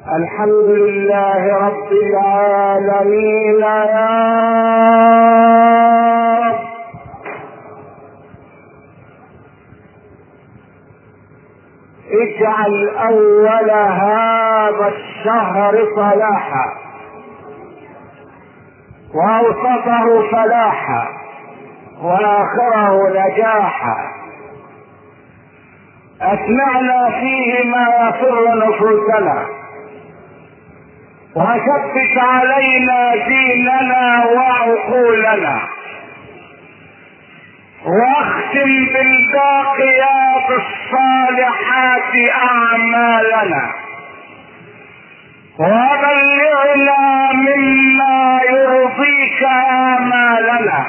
الحمد لله رب العالمين يا رب. اجعل اول هذا الشهر صلاحا واوسطه فلاحا واخره نجاحا. اسمعنا فيه ما يسر نفوسنا، وثبت علينا ديننا وعقولنا، واختم بالباقيات الصالحات اعمالنا، وبلغنا مما يرضيك امالنا.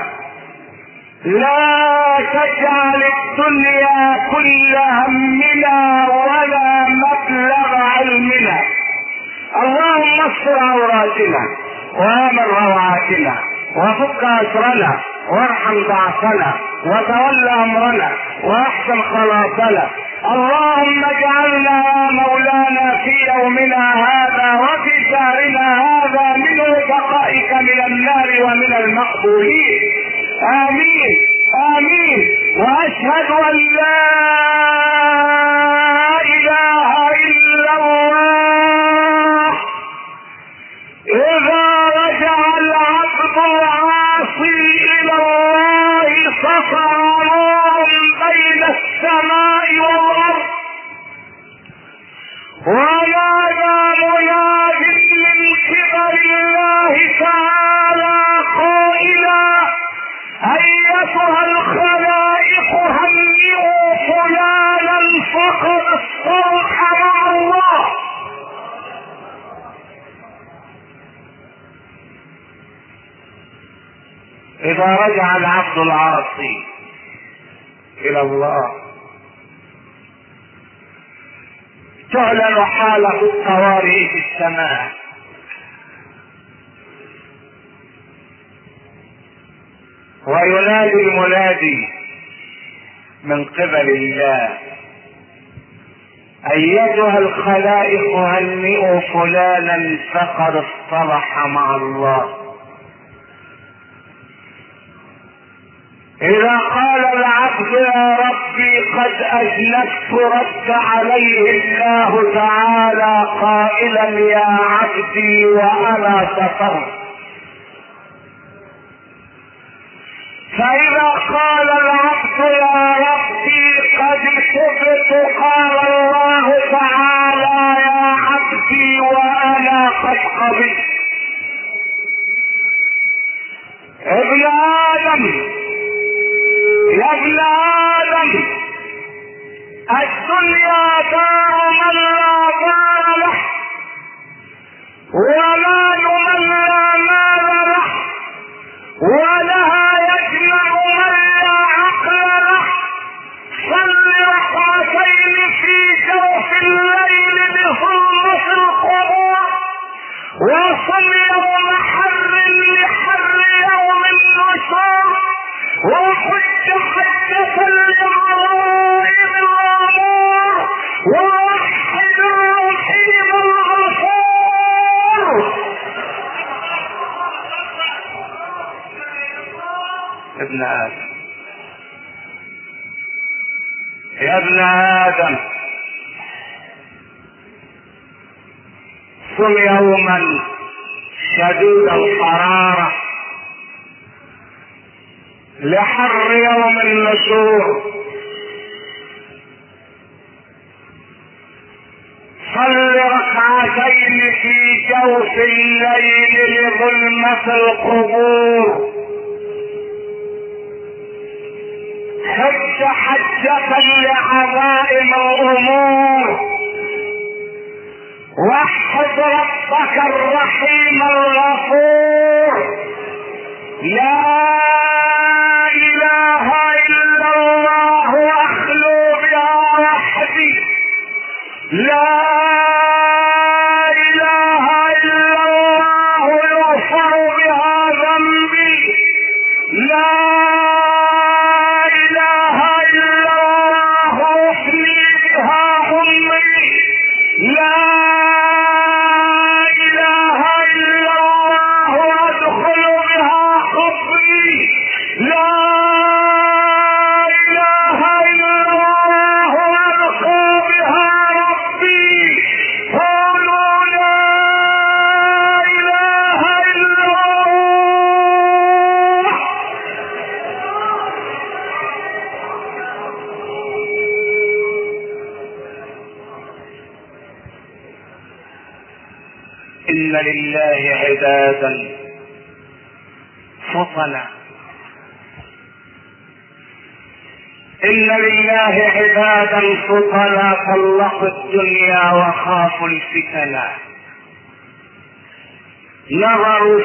لا تجعل الدنيا كل همنا ولا مبلغ علمنا. اللهم استر عوراتنا وامن روعاتنا وفك اسرنا وارحم ضعفنا وتول امرنا واحسن خلاصنا. اللهم اجعلنا يا مولانا في يومنا هذا وفي شهرنا هذا من رفقائك من النار ومن المقبولين. امين امين. واشهد ان لا اله الا الله. اذا رجع العبد العاصي الى الله سطع نور بين السماء والارض، ونادى مناد من قبل الله تعالى قائلا: ايتها الخلائق هنئوا فلانا فقد اصطلح مع الله. اذا رجع العبد العاصي الى الله تعلن حالة الطوارئ في السماء، وينادي المنادي من قبل الله: ايتها الخلائق هنئوا فلانا فقد اصطلح مع الله. اذا قال العبد يا ربي قد اذنبت رد عليه الله تعالى قائلا: يا عبدي وانا سترت. فاذا قال العبد يا ربي قد تبت قال الله تعالى: يا عبدي وانا قد قبلت. ابن ادم يا ابن ادم، الدنيا دار من لا دار له، ومال من لا مال له، ولها يجمع من لا عقل له. صل ركعتين في جوف الليل بظلمة القبور، وصل يوم حر لحر يوم النشور، وحج حجة لعظائم الامور، ووحد الرحيم الغفور. ابن ادم يا ابن ادم، صم يوما شديد الحرارة لحر يوم النشور، صل ركعتين في جوف الليل لظلمة القبور، حج حجة لعظائم الامور، وحد ربك الرحيم الغفور. لا اله الا الله اخلو بها وحدي، لا اله الا الله يغفر بها ذنبي، لا اله الا الله افني بها امي، لا إن لله عبادا فطنا، إن لله عبادا فطنا طلقوا الدنيا وخافوا الفتنا، نظروا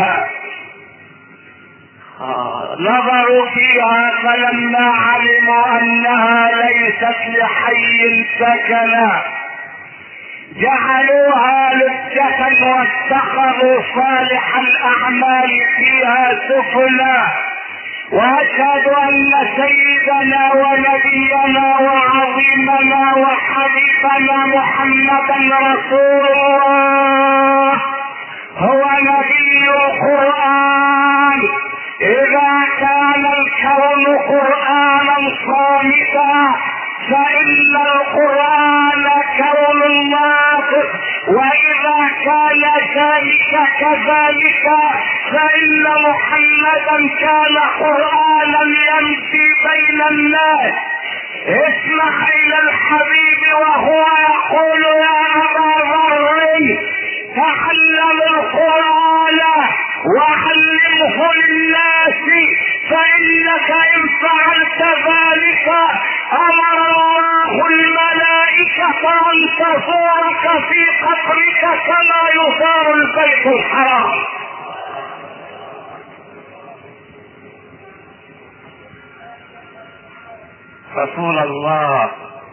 فيها فلما علموا أنها ليست لحي سكنا جعلوها لجة واتخذوا صالح الأعمال فيها سفلا. وأشهد أن سيدنا ونبينا وعظيمنا وحبيبنا محمدا رسول الله هو نبي القرآن. إذا كان الكون قرآنا صامتا فإن القرآن كون ناطق، وإذا كان ذلك كذلك فإن محمدا كان قرآنا يمشي بين الناس. اسمع إلى الحبيب وهو يقول يا أبا ذر تعلم القرآن وعلمه للناس، فإنك إن فعلت ذلك أمر الله الملائكة أن تزورك في قبرك كما يزار البيت الحرام. رسول الله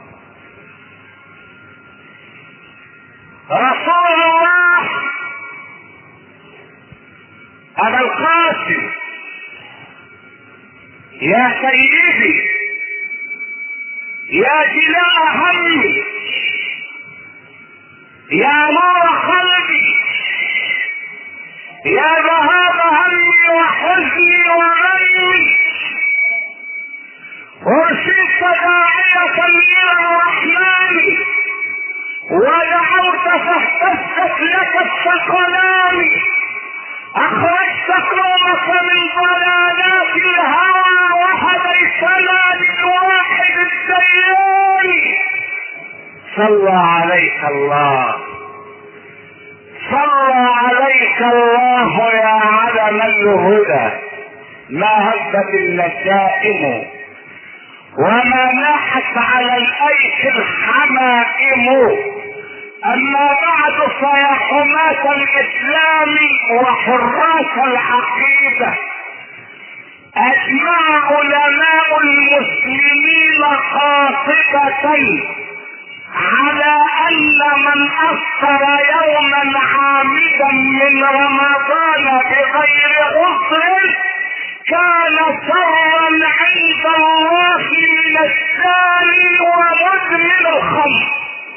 أبا القاسم يا سيدي يا جلاء همي يا نور قلبي يا ذهاب همي وحزني وغمي، ارسلت داعية إلى الرحمن ودعوت فاهتزت لك الثقلان، اخرجت قومك من ضلالات الهوى وهديتنا للواحد الديان. صلى عليك الله، صلى عليك الله يا علم الهدى، ما هبت النسائم وما ناحت على الايك الحمائم. اما بعد فيا حماة الاسلام وحراس العقيدة، اجمع علماء المسلمين قاطبة على ان من افطر يوما عامدا من رمضان بغير عذر كان شرا عند الله من الزاني ومدمن الخمر.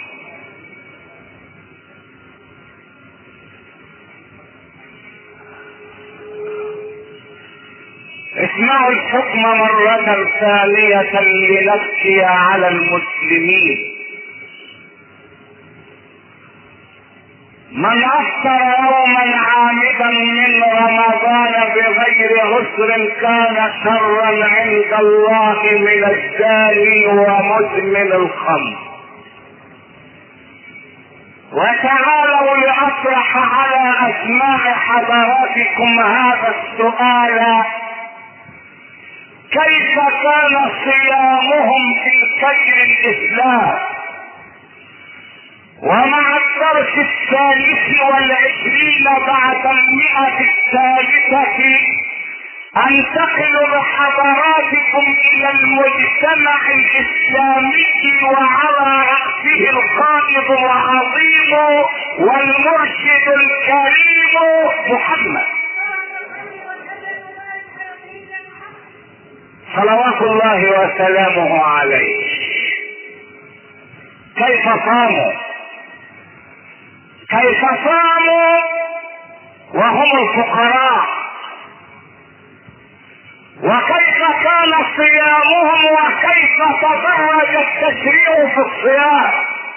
اسمعوا الحكم مرة ثانية لنبكي على المسلمين. من افطر يوما عامدا من رمضان بغير عذر كان شرا عند الله من الزاني ومدمن الخمر. وتعالوا لاطرح على اسماع حضراتكم هذا السؤال: كيف كان صيامهم في خير الاسلام؟ ومع الدرس 23 بعد 100 انتقل بحضراتكم الى المجتمع الاسلامي وعلى رأسه القائد العظيم والمرشد الكريم محمد صلوات الله وسلامه عليه. كيف صاموا وهم الفقراء، وكيف كان صيامهم، وكيف تدرج التشريع في الصيام.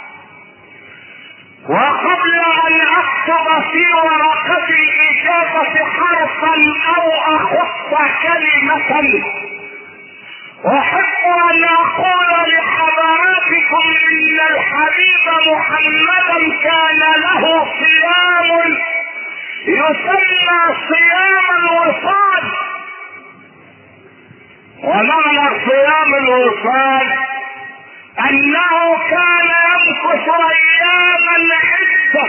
وقبل ان اكتب في ورقة الاجابة حرفا او اخص كلمة، احب ان اقول لحضراتكم ان الحبيب محمدا كان له صيام صيام يسمى صيام الوصال. ومعنى صيام الوصال انه كان يمكث اياما عدة،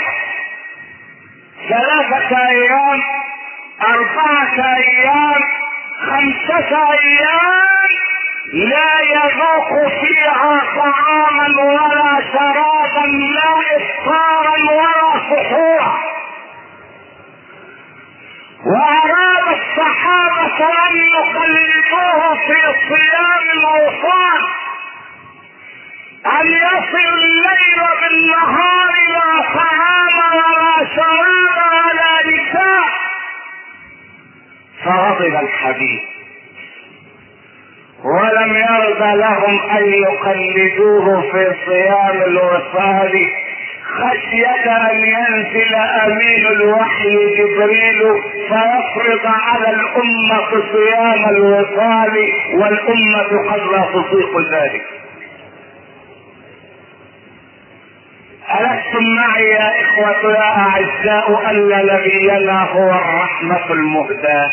3 ايام، 4 ايام، 5 ايام، لا يذوق فيها طعاما ولا شرابا، لا افطارا ولا سحورا. واراد الصحابة ان يقلدوه في صيام الوصال، ان يصل الليل بالنهار لا طعام ولا شراب ولا نساء. فغضب الحبيب ولم يرضى لهم ان يقلدوه في صيام الوصال، خشية ان ينزل امين الوحي جبريل فيفرض على الامة صيام الوصال، والامة قد لا تطيق ذلك. ألستم معي يا إخوة يا أعزاء أن نبينا هو الرحمة المهداة؟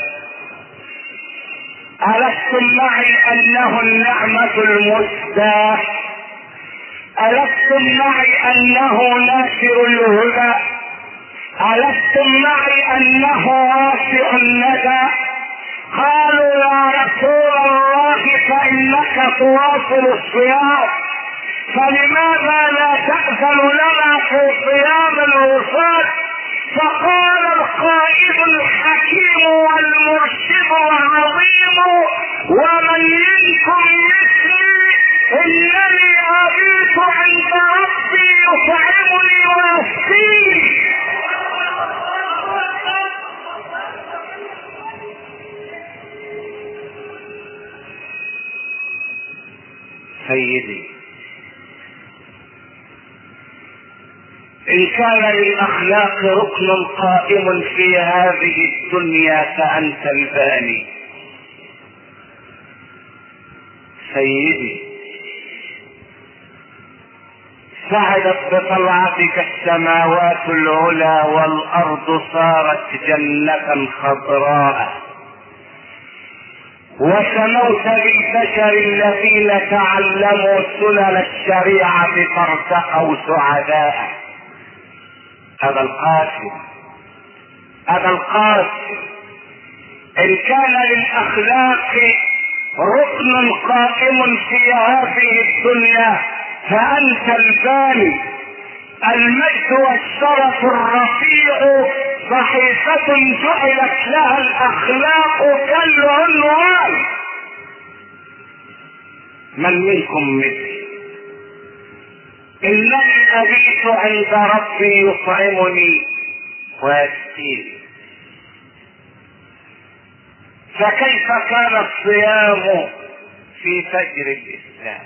ألستم معي أنه النعمة المسداة؟ ألستم معي أنه ناشر الهدى؟ ألستم معي أنه واسع الندى؟ قالوا يا رسول الله فإنك تواصل الصيام، فلماذا لا تأذن لنا في صيام الوصال؟ فقال القائد الحكيم والمرشد العظيم: ومن منكم مثلي انني ابيت عند ربي يطعمني ويسقيني. سيدي، إن كان للأخلاق ركن قائم في هذه الدنيا فأنت الباني. سيدي، سعدت بطلعتك السماوات العلى والأرض صارت جنة خضراء، وسموت بالبشر الذين تعلموا سنن الشريعة فارتقوا سعداء. هذا القاسم ان كان للاخلاق ركن قائم في هذه الدنيا فانت الباني. المجد والشرف الرفيع صحيفة جعلت لها الاخلاق كالعنوان. من منكم مثلي انني ابيت عند ربي يطعمني ويسقيني. فكيف كان الصيام في فجر الاسلام؟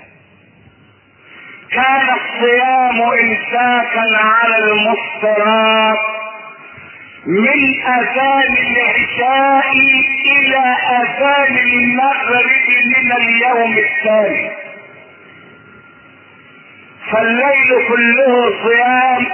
كان الصيام امساكا على المفطرات من اذان العشاء الى اذان المغرب من اليوم الثاني، فالليل كله صيام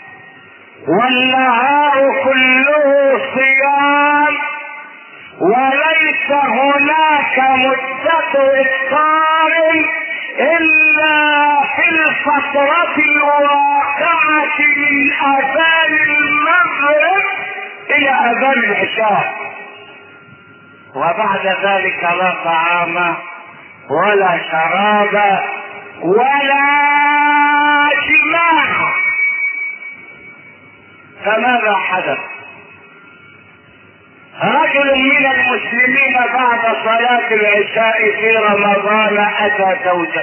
والنهار كله صيام، وليس هناك مدة افطار الا في الفترة الواقعة من اذان المغرب الى اذان العشاء، وبعد ذلك لا طعام ولا شراب ولا جماع. فماذا حدث؟ رجل من المسلمين بعد صلاة العشاء في رمضان اتى زوجته،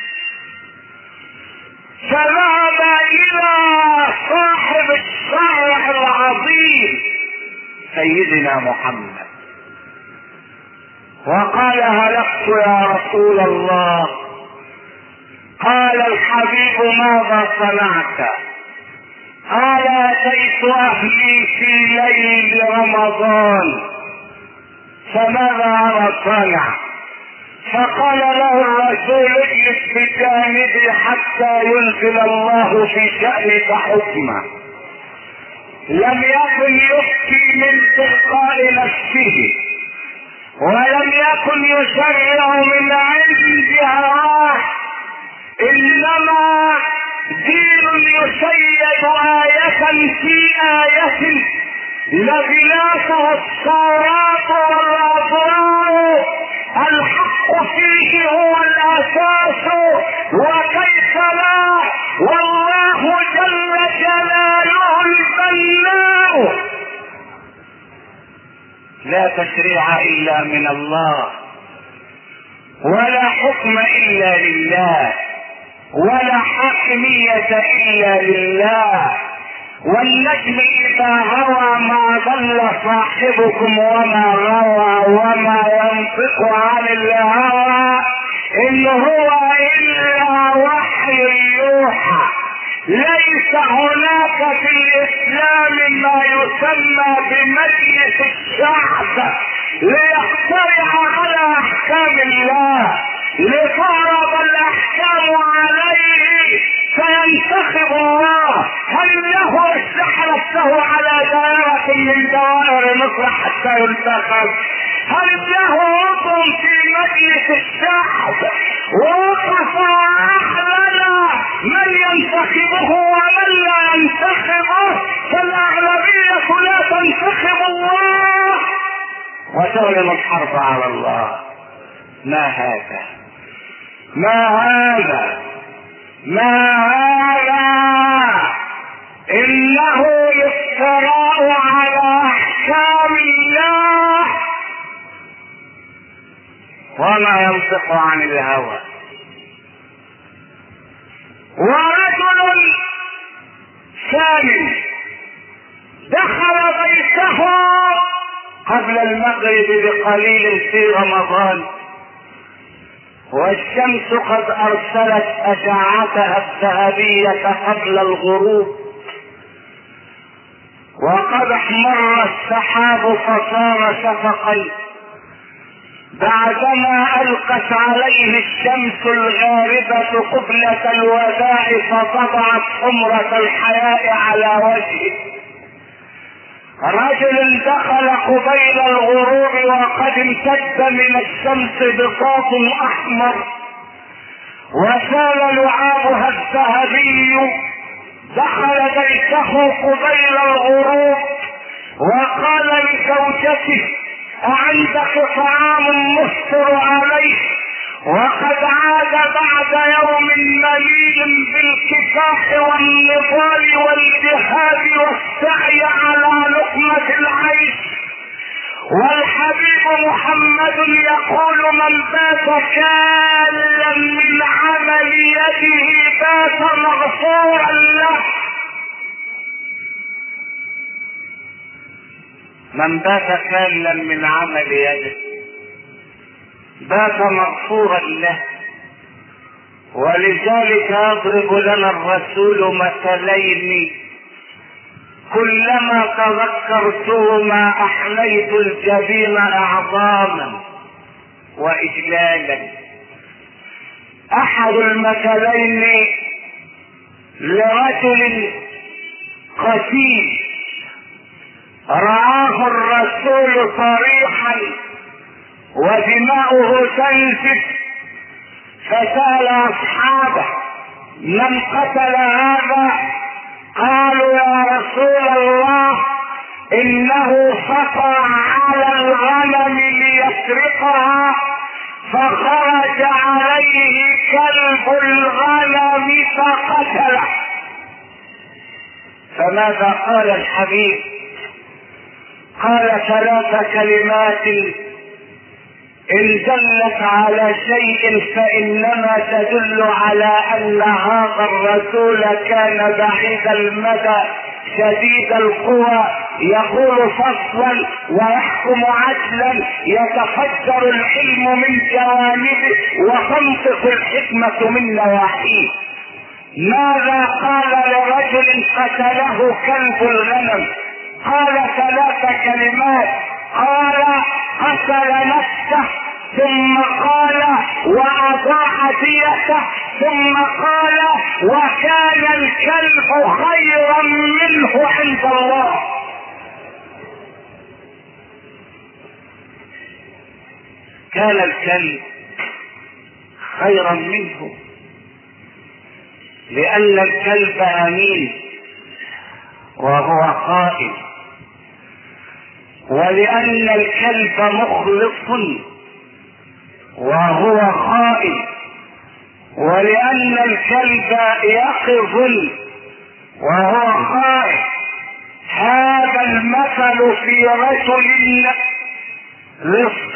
فذهب الى صاحب الشرع العظيم سيدنا محمد وقال: هلكت يا رسول الله. قال الحبيب: ماذا صنعت؟ قال: اتيت اهلي في ليل رمضان. فماذا انا صنع؟ فقال له الرسول: اجلس بجانبي حتى ينزل الله في شأنك حكما. لم يكن يبكي من تلقاء نفسه، ولم يكن يشرع من عند هواه، انما دين يشيد آية في آية لبناسه الثورات والأضرار، الحق فيه هو الأساس وكيف لا، والله جل جلاله البناء. لا تشريع إلا من الله، ولا حكم إلا لله، ولا حاكمية إلا لله. والنجم إذا هوى ما ضل صاحبكم وما غوى، وما ينطق عن الهوى إن هو إلا وحي يوحى. ليس هناك في الإسلام ما يسمى بمجلس الشعب ليخترع على أحكام الله، لتعرض الأحكام عليه فينتخب الله. هل له اشتح نفسه على دائرة من دوائر مصر حتى ينتخب؟ هل له عضو في مجلس الشعب ووقف وأعلن من ينتخبه ومن لا ينتخبه؟ فالأغلبية لا تنتخب الله وتعلن الحرب على الله. ما هذا؟ ما هذا؟ ما هذا؟ إنه افتراء على أحكام الله، وما ينطق عن الهوى. ورجل ثاني دخل بيته قبل المغرب بقليل في رمضان، والشمس قد ارسلت اشعتها الذهبية قبل الغروب، وقد احمر السحاب فصار شفقا، بعدما القت عليه الشمس الغاربة قبلة الوداع فطبعت حمرة الحياء على وجهه. رجل دخل قبيل الغروب وقد امتد من الشمس بساط احمر وسال لعابها الذهبي، دخل بيته قبيل الغروب وقال لزوجته: أعندك طعام نفطر عليه؟ وقد عاد بعد يوم مليء بالكفاح والنضال والجهاد والسعي على لقمة العيش. والحبيب محمد يقول: من بات كالا من عمل يده بات مغفورا له. من بات كالا من عمل يده بات مغفورا له. ولذلك يضرب لنا الرسول مثلين كلما تذكرتهما احليت الجبين اعظاما واجلالا. احد المثلين لرجل قتيل رآه الرسول صريحا ودماؤه تنزف، فسأل اصحابه: من قتل هذا؟ قالوا: يا رسول الله، انه سطى على الغنم ليسرقها فخرج عليه كلب الغنم فقتله. فماذا قال الحبيب؟ قال: ثلاث كلمات إن دلت على شيء فإنما تدل على أن هذا الرسول كان بعيد المدى شديد القوى، يقول فصلا ويحكم عدلا، يتفجر العلم من جوانبه وتنطق الحكمة من نواحيه. ماذا قال لرجل قتله كلب الغنم؟ قال ثلاث كلمات. قال: قتل نفسه، ثم قال: واضاع ديته، ثم قال: وكان الكلب خيرا منه عند الله. كان الكلب خيرا منه، لأن الكلب أمين وهو خائف، ولأن الكلب مخلص وهو خائف، ولأن الكلب يقظ وهو خائف. هذا المثل في رجل لص.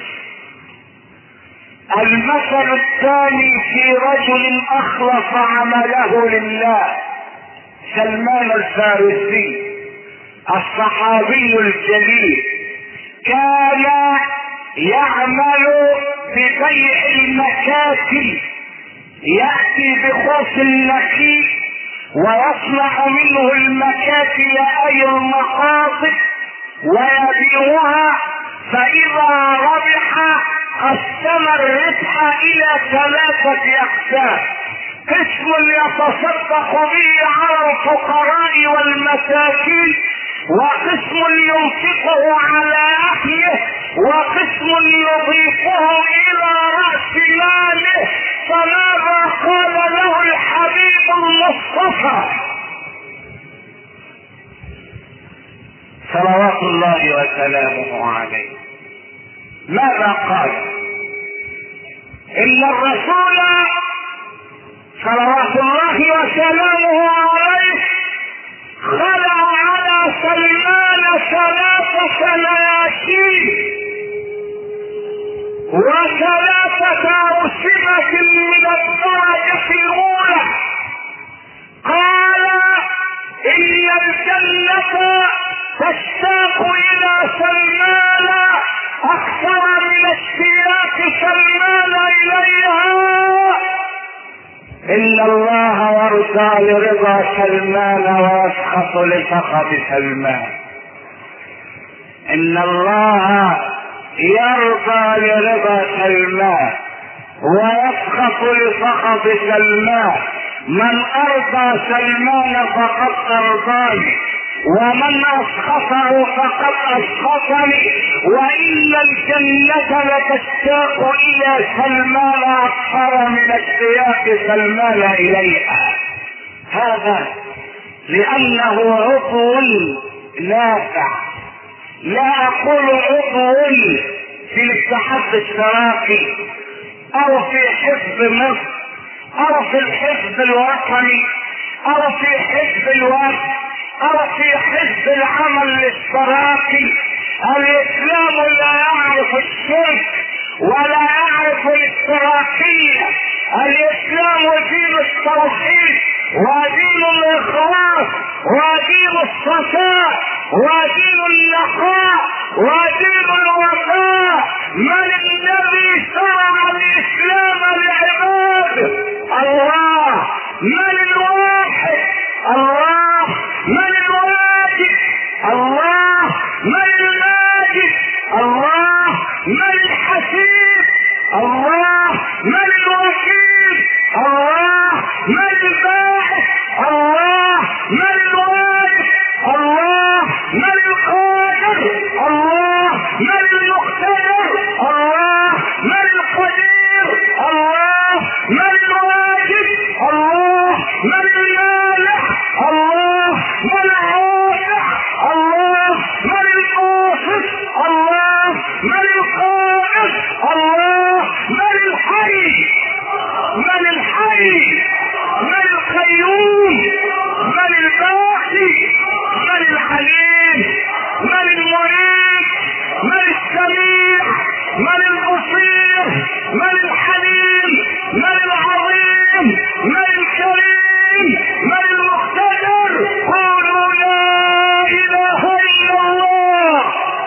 المثل الثاني في رجل أخلص عمله لله، سلمان الفارسي الصحابي الجليل، كان يعمل ببيع المكاتب، يأتي بخوص النخيل ويصنع منه المكاتب أي المقاصد ويبيعها، فإذا ربح قسم الربح إلى 3 أقسام: قسم يتصدق به على الفقراء والمساكين، وقسم ينفقه على أهله، وقسم يضيفه إلى رأس ماله. فماذا قال له الحبيب المصطفى صلوات الله وسلامه عليه؟ ماذا قال؟ إن الرسول صلوات الله وسلامه عليه خلع على سلمان 3 سناشير و3 أوسمة من الدرجة الأولى. قال: إن الجنة تشتاق إلى سلمان أكثر من اشتياق سلمان إليها. إن الله يرضى لرضا سلمان ويسخط لسخط سلمان. إن الله يرضى لرضا سلمان ويسخط لسخط سلمان. من أرضى سلمان فقد أرضاني، ومن أسخطه فقد أسخطني. وإن الجنة لتشتاق إلى سلمان أكثر من اشتياق سلمان إليها. هذا لأنه عضو نافع. لا أقول عضو في الاتحاد الاشتراكي أو في حزب مصر أو في الحزب الوطني أو في حزب الوفد أو في حزب العمل الاشتراكي. الإسلام لا يعرف الشرك ولا يعرف الاشتراكية. الإسلام دين التوحيد ودين الإخلاص ودين الصفاء ودين النقاء ودين الوفاء. من الذي شرع الإسلام لعباده؟ الله. من الواحد؟ الله. من الواجب؟ الله. من الماجد؟ الله. من الحسيب؟ الله. من الوكيل؟ الله. من الباعث؟ الله. من الوارث؟ الله. من القادر؟ الله. من المقتدر؟ الله. من القدير؟ الله. من الواجب؟ الله. من المانع؟ الله. من الرافع؟ الله. من القاصد؟ الله. من القائد؟ الله. من الحي؟ من الحي؟ من القيوم؟ من الباقي؟ من الحليم؟ من المريد؟ من السميع؟ من البصير؟ من الحليم؟ من العظيم؟ من الكريم؟ من المقتدر؟ قولوا لا إله إلا الله.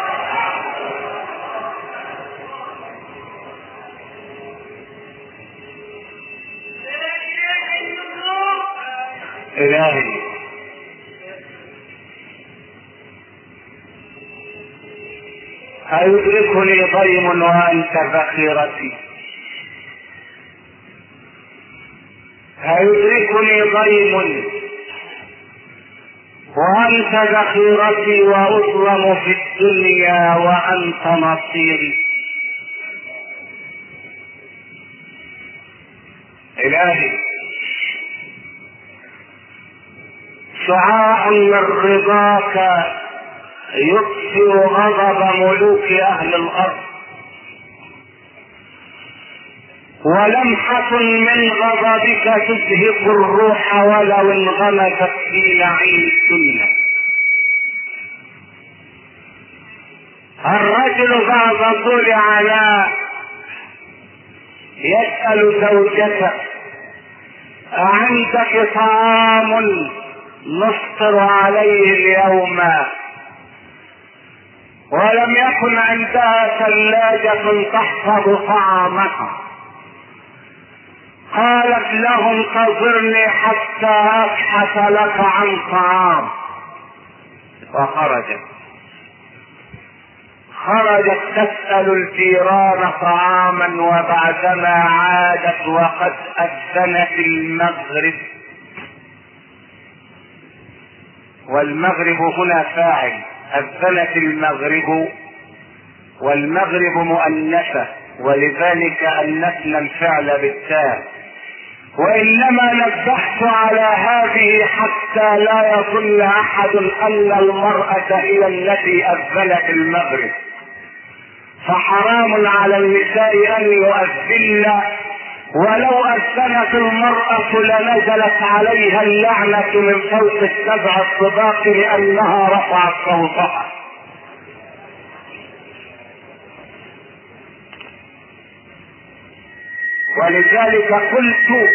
إلهي أيدركني ضيم وأنت ذخيرتي؟ أيدركني ضيم وأنت ذخيرتي وأظلم في الدنيا وأنت نصيري؟ الهي شعاع من رضاك يطفئ غضب ملوك اهل الارض، ولمحة من غضبك تزهق الروح ولو انغمست في نعيم الدنيا. الرجل بعد طول عناء يسأل زوجته أعندك طعام نفطر عليه اليوم؟ ولم يكن عندها ثلاجة تحفظ طعامها. قالت له انتظرني حتى ابحث لك عن طعام. وخرجت تسأل الجيران طعاما، وبعدما عادت وقد أذنت المغرب. والمغرب هنا فاعل، أذنت المغرب، والمغرب مؤنثة ولذلك أنثنا الفعل بالتاء. وإنما نبهت على هذه حتى لا يظن أحد أن المرأة هي التي أذنت المغرب، فحرام على النساء أن يؤذن، ولو أذنت المرأة لنزلت عليها اللعنة من فوق السبع الطباق لأنها رفعت صوتها. ولذلك قلت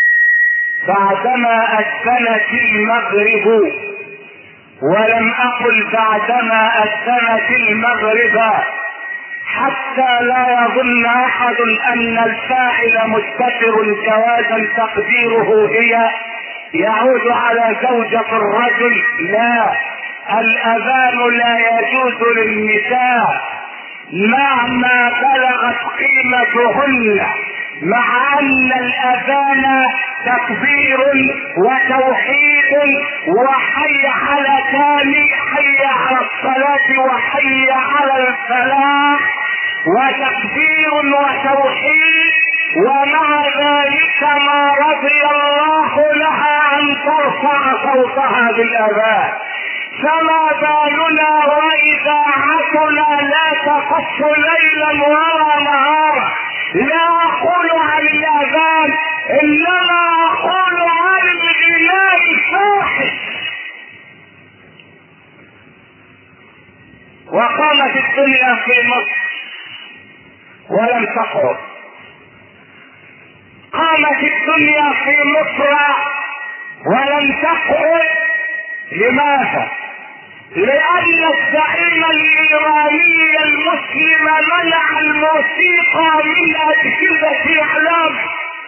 بعدما أذنت المغرب، ولم أقل بعدما أذنت المغرب، حتى لا يظن أحد أن الفاعل مستتر جوازا تقديره هي يعود على زوجة الرجل. لا، الأذان لا يجوز للنساء مهما بلغت قيمتهن، مع ان الاذان تكبير وتوحيد وحي على تالي، حي على الصلاة وحي على الفلاح، وتكبير وتوحيد، ومع ذلك ما رضي الله لها ان ترفع صوتها بالاذان. فما بالنا واذاعتنا لا تخص ليلا ولا نهارا. لا اقول عن الاذان، انما اقول عن الغناء الفاحش. وقامت الدنيا في مصر ولم تقعد. قامت الدنيا في مصر ولم تقعد. لماذا؟ لأن الزعيم الإيراني المسلم منع الموسيقى من أجهزة إعلام.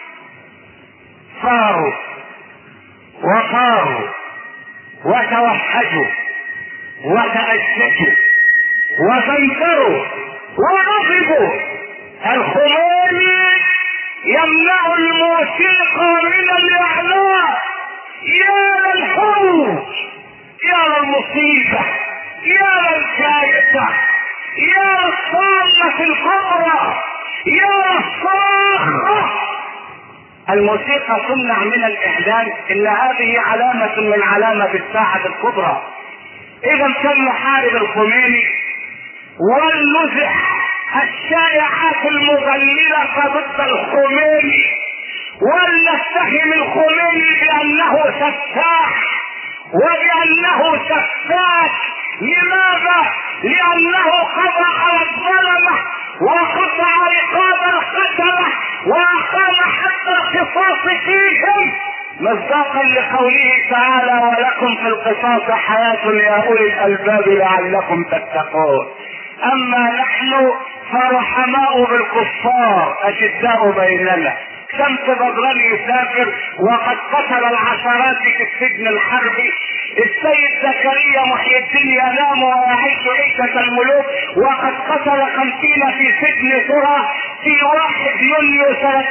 صاروا وصاروا وتوحدوا وتأسسوا وزنجروا وغضبوا. الخميني يمنع الموسيقى من الإعلام. يا للحروب، يا للمصيبة، يا للكارثة، يا للصامة الكبرى، يا للصاخرة. الموسيقى تمنع من الإعلان، إن هذه علامة من علامة الساعة الكبرى. إذا كان محارب الخميني والنزح الشائعات المضللة ضد الخميني، ولنتهم الخميني بأنه سفاح وبأنه سفاك. لماذا؟ لأنه قضى على الظلمة وقطع رقاب القتلة وأقام حتى القصاص فيهم، مصداقا لقوله تعالى: ولكم في القصاص حياة يا أولي الألباب لعلكم تتقون. أما نحن فرحماء بالكفار أشداء بيننا. شمس بدران يسافر وقد قتل العشرات في السجن الحربي. السيد زكريا محي الدين ينام ويعيش عيشة الملوك وقد قتل 50 في سجن ثرى في 1 يونيو سنة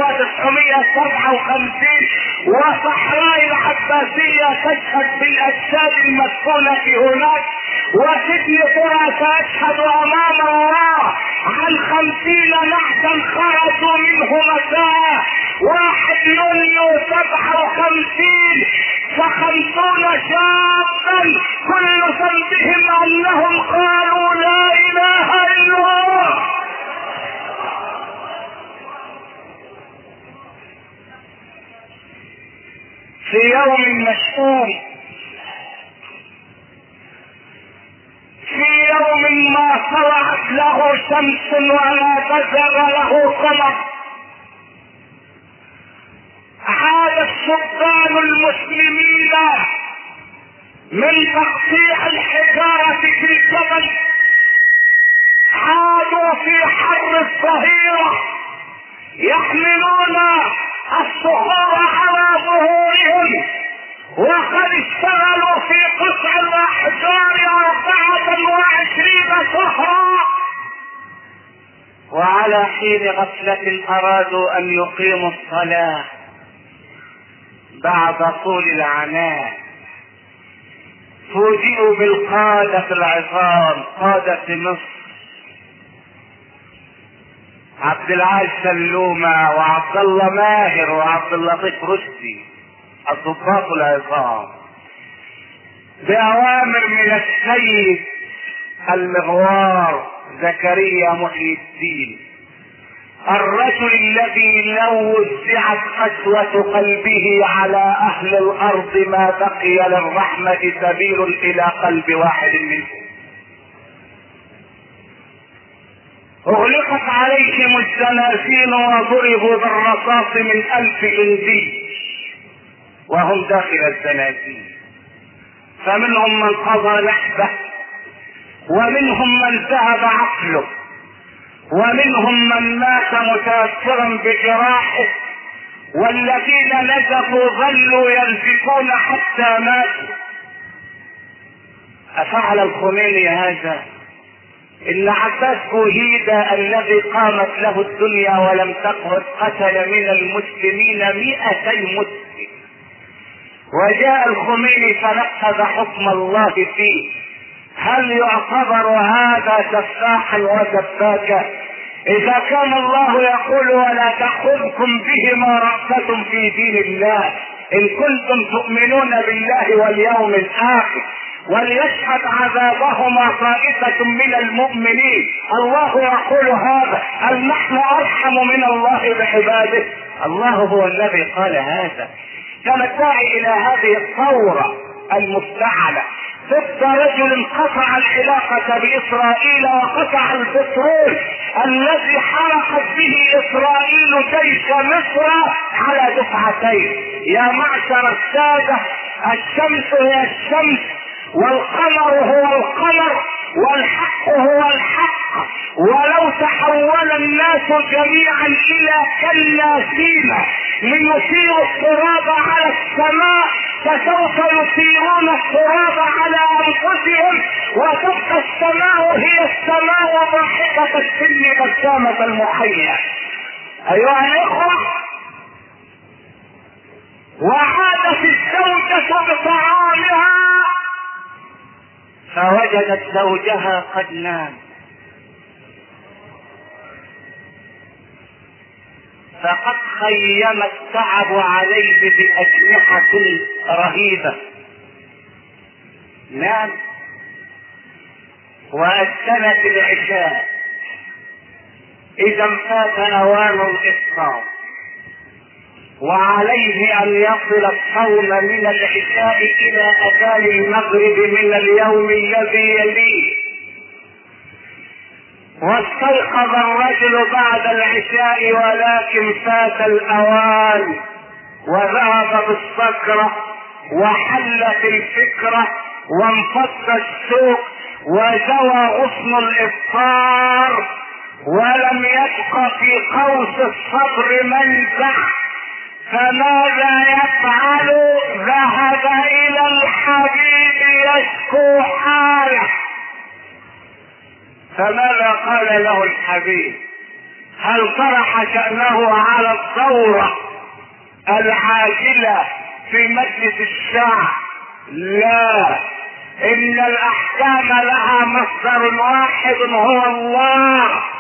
1957. وصحراء العباسية تشهد بالاجساد المدفونة هناك، وسجن ثرى سيشهد امام الله عن 50 نعجا خرجوا منه مساء. 1 يونيو 57 ف50 شابا كل ذنبهم انهم قالوا لا اله الا الله. في يوم مشؤوم، في يوم ما طلعت له شمس ولا بزغ له قمر، عاد الشبان المسلمين من تقطيع الحجارة في الجبل، عادوا في حر الظهيرة يحملون الصخور على ظهورهم، وقد اشتغلوا في قطع الاحجار 24 شهرا، وعلى حين غفلة ارادوا ان يقيموا الصلاة بعد طول العناء. فوجئوا بالقادة العظام، قادة مصر، عبد العال سلومة وعبد الله ماهر وعبد اللطيف رشدي، الضباط العظام، بأوامر من السيد المغوار زكريا محي الدين، الرجل الذي لو وزعت قسوة قلبه على اهل الارض ما بقي للرحمة سبيل الى قلب واحد منهم. اغلقت عليهم الزنازين وضربوا بالرصاص من 1000 جندي وهم داخل الزنازين، فمنهم من قضى نحبه، ومنهم من ذهب عقله، ومنهم من مات متاثرا بجراحه، والذين نزفوا ظلوا ينزفون حتى ماتوا. افعل الخميني هذا؟ ان عباس بوهيدة الذي قامت له الدنيا ولم تقعد قتل من المسلمين 200 مسلم، وجاء الخميني فنفذ حكم الله فيه. هل يعتبر هذا سفاحا وسفاكا؟ اذا كان الله يقول ولا تأخذكم بهما رأفة في دين الله ان كنتم تؤمنون بالله واليوم الاخر، وليشهد عذابهما طائفة من المؤمنين. الله يقول هذا، هل نحن ارحم من الله بعباده؟ الله هو الذي قال هذا. كما الداعي الى هذه الثورة المفتعلة ضد رجل قطع العلاقة باسرائيل وقطع البترول الذي حرقت به اسرائيل جيش مصر على دفعتين. يا معشر السادة، الشمس هي الشمس، والقمر هو القمر، والحق هو الحق. ولو تحول الناس جميعا الى كالناسين ليثيروا التراب على السماء فسوف يثيرون التراب على انفسهم، وتبقى السماء هي السماء ضاحكة السن بسامة المحيا. ايها الاخوة، وعادت الزوجة بطعامها فوجدت زوجها قد نام، فقد خيم التعب عليه بأجنحة رهيبة. نام وأذنت العشاء، إذا فات أوان الإفطار، وعليه أن يصل الصوم من العشاء إلى أذان المغرب من اليوم الذي يليه. واستيقظ الرجل بعد العشاء ولكن فات الأوان، وذهب بالسكرة وحلت الفكرة وانفض السوق وزوى غصن الإفطار، ولم يبق في قوس الصبر منزع. فماذا يفعل؟ ذهب إلى الحبيب يشكو حاله. فماذا قال له الحبيب؟ هل طرح شأنه على الثورة العاجلة في مجلس الشعب؟ لا، ان الاحكام لها مصدر واحد هو الله.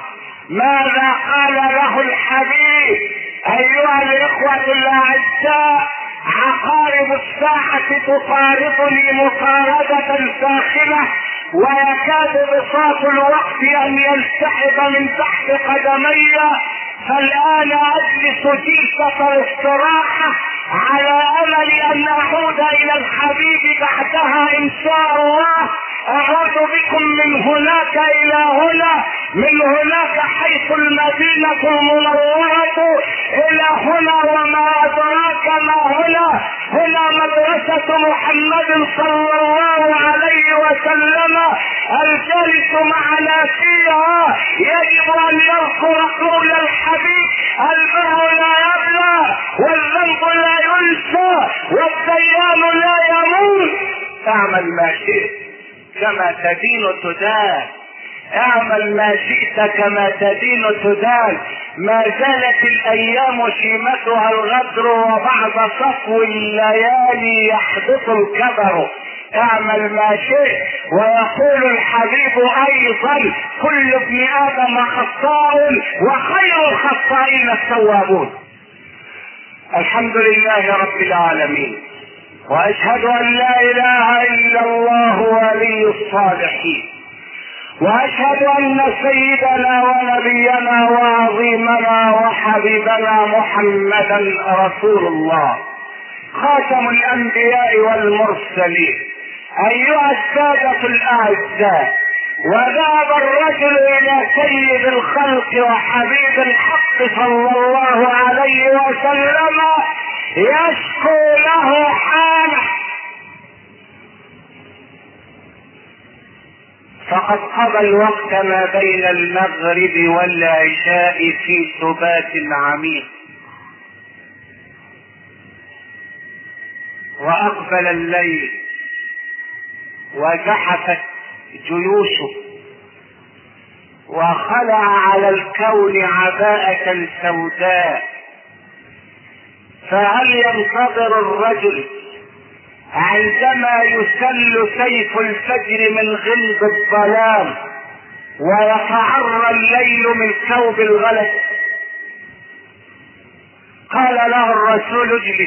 ماذا قال له الحبيب؟ ايها الاخوة الاعزاء، عقارب الساعة تطاردني مطاردة ساخنة، ويكاد بساط الوقت ان ينسحب من تحت قدمي، فالان اجلس جلسة الاستراحة على امل ان اعود الى الحبيب بعدها ان شاء الله. اعود بكم من هناك الى هنا، من هناك حيث المدينة المنورة الى هنا، وما ادراك ما هنا. هنا مدرسة محمد صلى الله عليه وسلم. الجالس معنا فيها يجب ان يذكر قول الحبيب: البر لا يبلى، والذنب لا ينسى، والديان لا يموت. اعمل ما شئت كما تدين تدان، اعمل ما شئت كما تدين تدان. ما زالت الايام شيمتها الغدر، وبعد صفو الليالي يحدث الكبر. اعمل ما شئت. ويقول الحبيب ايضا: كل ابن ادم خطاء، وخير الخطائين التوابون. الحمد لله رب العالمين، واشهد ان لا اله الا الله ولي الصالحين، واشهد ان سيدنا ونبينا وعظيمنا وحبيبنا محمدا رسول الله، خاتم الانبياء والمرسلين. ايها السادة الاعزاء، وذهب الرجل الى سيد الخلق وحبيب الحق صلى الله عليه وسلم يشكو له حاله، فقد قضى الوقت ما بين المغرب والعشاء في سبات عميق، واقبل الليل وزحفت جيوشه، وخلع على الكون عباءة سوداء. فهل ينتظر الرجل عندما يسل سيف الفجر من غلظ الظلام ويتعرى الليل من ثوب الغلس؟ قال له الرسول: اجلس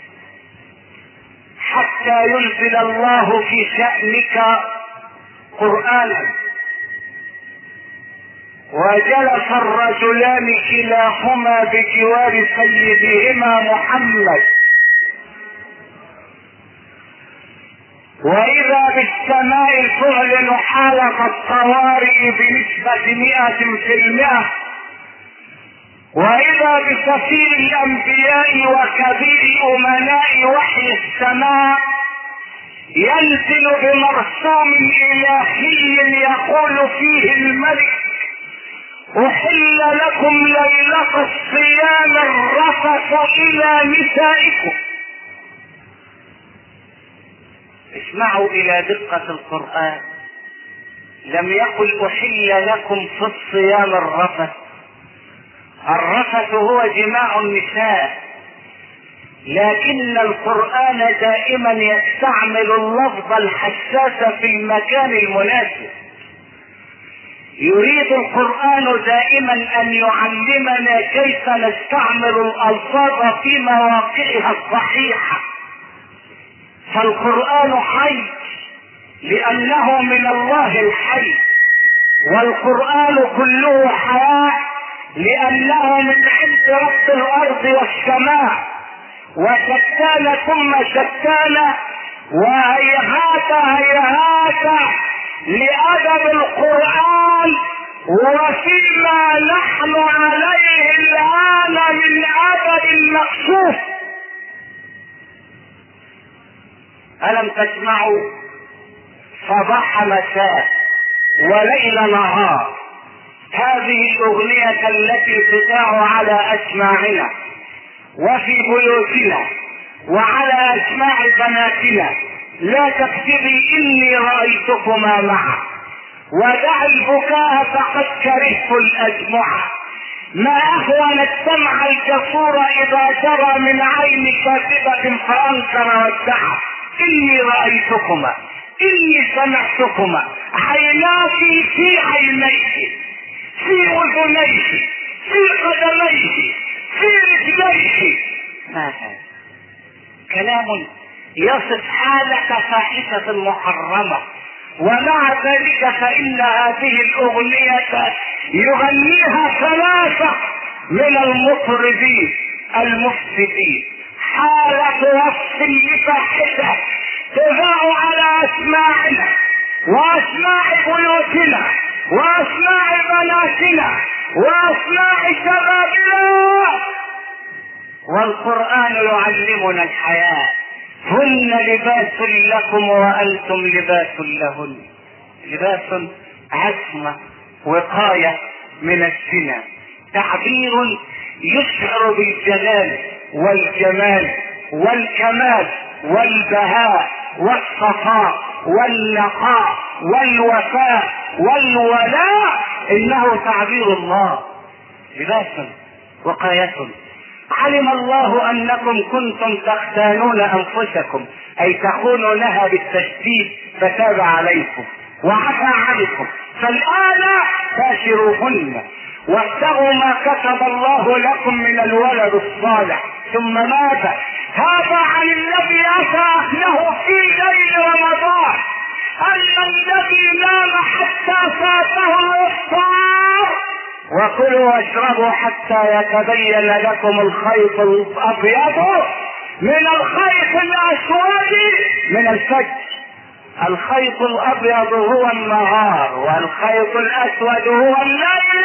حتى ينزل الله في شأنك قرآنا. وجلس الرجلان كلاهما بجوار سيدهما محمد، واذا بالسماء تعلن حالة الطوارئ بنسبة 100%، واذا بسفير الانبياء وكبير امناء وحي السماء ينزل بمرسوم الهي يقول فيه الملك: احل لكم ليلة الصيام الرفث الى نسائكم. اسمعوا الى دقة القرآن، لم يقل احل لكم في الصيام الرفث. الرفث هو جماع النساء، لكن القرآن دائما يستعمل اللفظ الحساس في المكان المناسب. يريد القرآن دائما ان يعلمنا كيف نستعمل الالفاظ في مواقعها الصحيحة. فالقرآن حي لانه من الله الحي، والقرآن كله حياة لانه من عند رب الارض والسماء، وشتان ثم شتان، وهيهات هيهات لأدب القرآن وفيما نحن عليه الآن من أدب مكشوف. ألم تسمعوا؟ صباح مساء وليل نهار، هذه الأغنية التي تذاع على أسماعنا وفي بيوتنا وعلى أسماع بناتنا. لا تكتبي إني رأيتكما معا، ودع البكاء فقد كرهت الأدمع. ما أهون السمع الجسور إذا جرى من عين كاذبة فأنكر وادعى. إني رأيتكما، إني سمعتكما، عيناك في عينيك، في اذنيه، في قدميه، في رجليه. ما هذا كلام يصف حالة فاحشة محرمة. ومع ذلك فإن هذه الأغنية يغنيها ثلاثة من المطربين المفسدين، حالة وصف لفاحشة تذاع على أسماعنا وأسماع بيوتنا وأسماع بناتنا وأسماع شبابنا. والقرآن يعلمنا الحياة. هن لباس لكم وأنتم لباس لهن. لباس عصمة وقاية من الزنا، تعبير يشعر بالجلال والجمال والكمال والبهاء والصفاء والنقاء والوفاء والولاء. إنه تعبير الله، لباس وقاية. علم الله أنكم كنتم تختانون أنفسكم، أي تخونونها بالتشديد، فتاب عليكم وعفى عنكم، فالآن باشروهن وابتغوا ما كتب الله لكم من الولد الصالح. ثم ماذا؟ هذا عن الذي أتى أهله في ليل رمضان، أما الذي نام حتى فاته الإفطار. وكلوا واشربوا حتى يتبين لكم الخيط الأبيض من الخيط الأسود من الفجر. الخيط الأبيض هو النهار، والخيط الأسود هو الليل،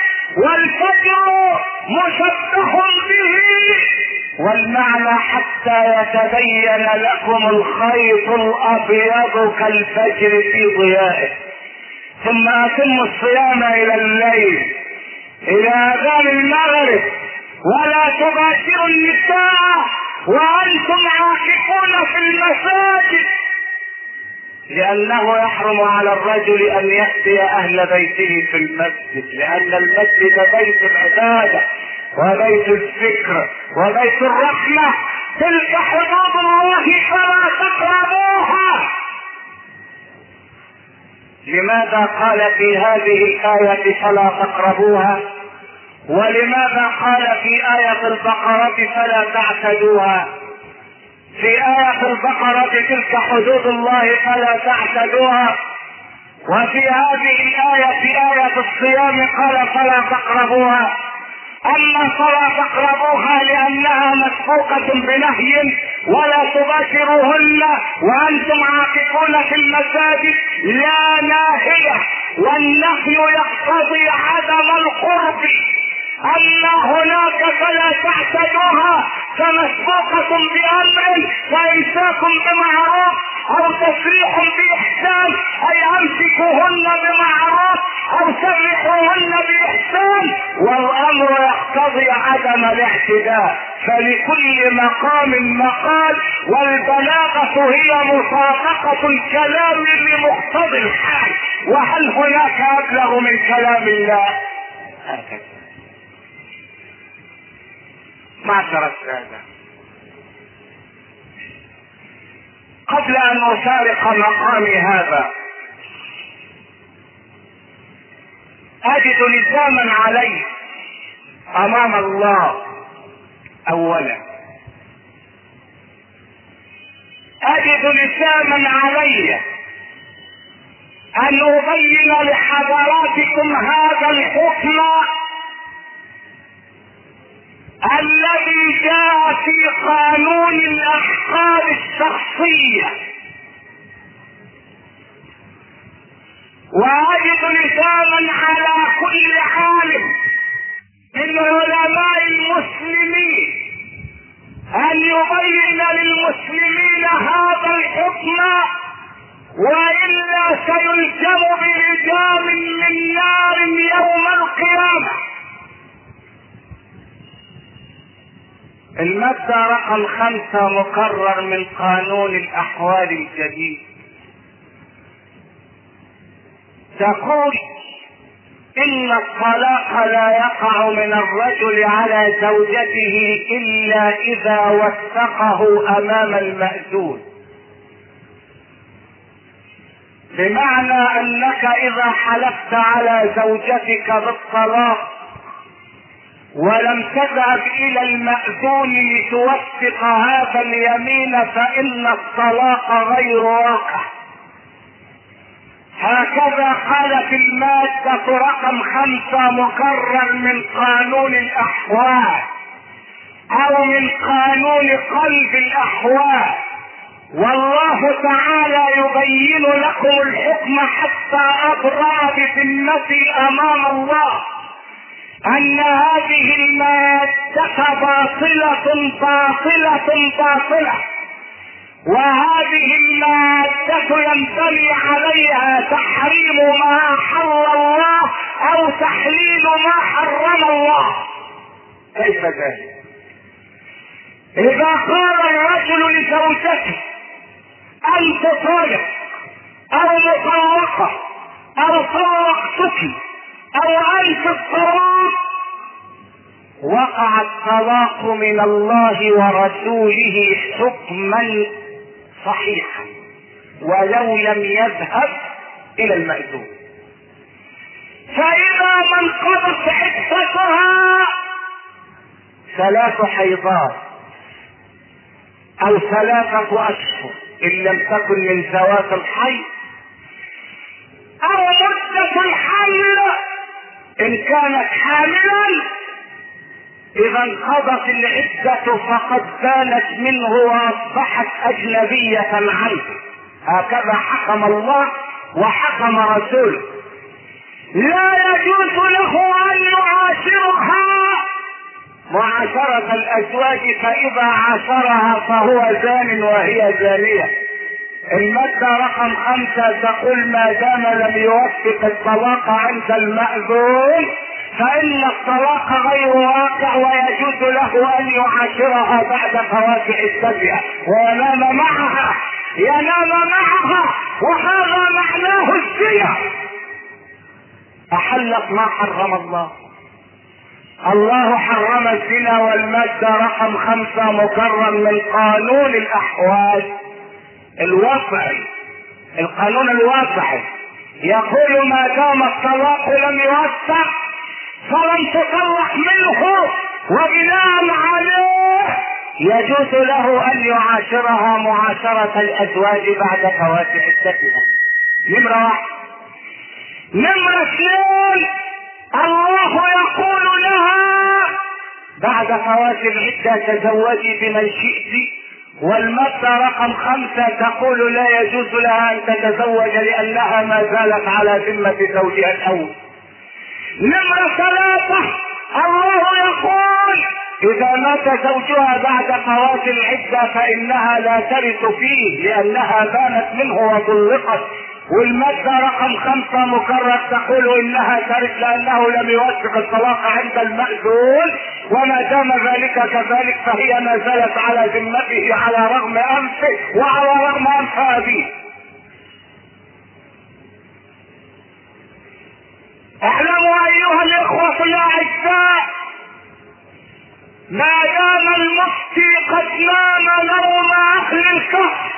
والفجر مشبه به. والمعنى حتى يتبين لكم الخيط الأبيض كالفجر في ضيائه. ثم أتموا الصيام إلى الليل، إلى أذان المغرب، ولا تباشروا النساء وأنتم عاكفون في المساجد، لأنه يحرم على الرجل أن يأتي أهل بيته في المسجد، لأن المسجد بيت العبادة وبيت الذكر وبيت الرحمة. تلك حدود الله فلا تقربوها. لماذا قال في هذه الآية فلا تقربوها؟ ولماذا قال في آية البقرة فلا تعتدوها؟ في آية البقرة تلك حدود الله فلا تعتدوها، وفي هذه الآية في آية الصيام قال فلا تقربوها. أما فلا تقربوها لأنها مسبوقة بنهي ولا تباشروهن وأنتم عاكفون في المساجد، لا ناهية، والنهي يقتضي عدم القرب. أما هناك فلا تعتدوها فمسبوقة بأمر، فإمساك بمعروف أو تسريح بإحسان، أي أمسكوهن بمعروف أو سرحوهن بإحسان، والأمر يقتضي عدم الاعتداء. فلكل مقام مقال، والبلاغة هي مطابقة الكلام لمقتضي الحال. وهل هناك أبلغ من كلام الله؟ هكذا. معشر السادة، قبل أن أفارق مقامي هذا أجد لزاما علي أمام الله. أولا أجد لزاما علي أن أبين لحضراتكم هذا الحكم الذي جاء في قانون الأحقاد الشخصية. وأجد لزاما على كل عالم من علماء المسلمين أن يبين للمسلمين هذا الحكم، وإلا سيلزم بلجام من نار يوم القيامة. المادة رقم 5 مقرر من قانون الأحوال الجديد تقول إن الطلاق لا يقع من الرجل على زوجته إلا إذا وثقه أمام المأذون. بمعنى انك اذا حلفت على زوجتك بالطلاق ولم تذهب الى المأذون لتوثق هذا اليمين فان الطلاق غير واقع. هكذا قال في المادة رقم 5 مكرر من قانون الاحوال او من قانون قلب الاحوال. والله تعالى يبين لكم الحكم حتى ابرأ بذمتي امام الله ان هذه المادة باطلة باطلة باطلة، وهذه المادة ينبني عليها تحريم ما حل الله او تحليل ما حرم الله. كيف ذلك؟ اذا قال الرجل لزوجته انت طالق او مطلقة او طلقتك او انت الطلاق، وقع الطلاق من الله ورسوله حكما صحيحا ولو لم يذهب الى المأذون. فاذا ما انقضت عدتها 3 حيضات او 3 اشهر ان لم تكن من ذوات الحيض، او مدة الحمل ان كانت حاملا، اذا انقضت العدة فقد بانت منه واصبحت اجنبية عنه. هكذا حكم الله وحكم رسوله. لا يجوز له ان يعاشرها معاشرة الازواج، فاذا عاشرها فهو زان وهي زانية. المادة رقم 5 تقول ما دام لم يوثق الطلاق عند المأذون فإن الطلاق غير واقع، ويجوز له أن يعاشرها بعد فوات عدتها وينام معها، وهذا معناه الزنا. أحلت ما حرم الله. الله حرم الزنا. والمادة رقم 5 مكرر من قانون الأحوال الوضعي، القانون الوضعي يقول ما دام الطلاق لم يوثق فلم تطلق منه، وبناء عليه يجوز له ان يعاشرها معاشرة الازواج بعد فوات عدتها. نمرة 1. نمرة 2 الله يقول لها بعد فوات العدة تزوجي بمن شئت. والمادة رقم 5 تقول لا يجوز لها ان تتزوج لانها ما زالت على ذمة زوجها الاول. نمرة 3 الله يقول اذا مات زوجها بعد فوات العدة فانها لا ترث فيه لانها بانت منه وطلقت. والمادة رقم 5 مكرر تقول انها ترث لانه لم يوثق الطلاق عند المأذون، وما دام ذلك كذلك فهي ما زالت على ذمته على رغم انفه وعلى رغم انف ابيه. اعلموا ايها الاخوة الاعزاء ما دام المفتي قد نام نوم اهل الكهف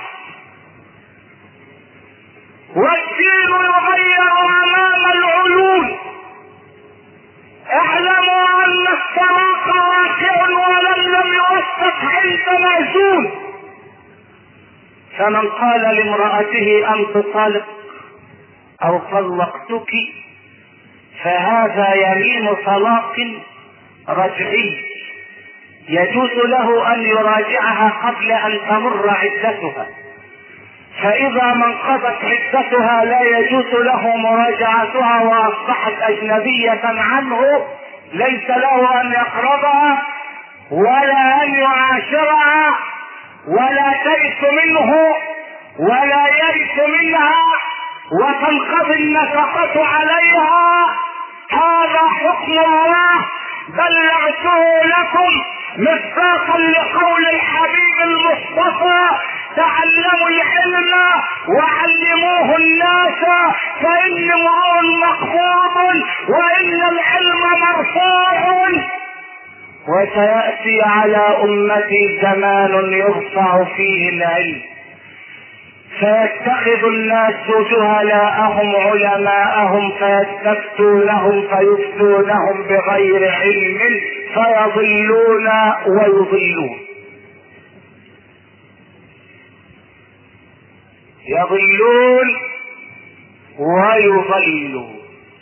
والدين يغير امام العيون، اعلموا ان الطلاق واقع ولم يوثق عند مأذون. فمن قال لامرأته انت طالق او طلقتك فهذا يمين طلاق رجعي، يجوز له ان يراجعها قبل ان تمر عدتها. فاذا ما انقضت عدتها لا يجوز له مراجعتها واصبحت اجنبية عنه، ليس له ان يقربها ولا ان يعاشرها ولا ترث منه ولا يرث منها وتنقضي النفقة عليها. هذا حكم الله بلغته لكم مصداقا لقول الحبيب المصطفى تعلموا العلم وعلموه الناس فإن امرؤ مقبوض وإن العلم مرفوع. وسيأتي على أمتي زمان يرفع فيه العلم فيتخذ الناس جهلاءهم علماءهم فيستفتونهم فيفتونهم بغير علم فيضلون ويضلون. يضلون ويضلون.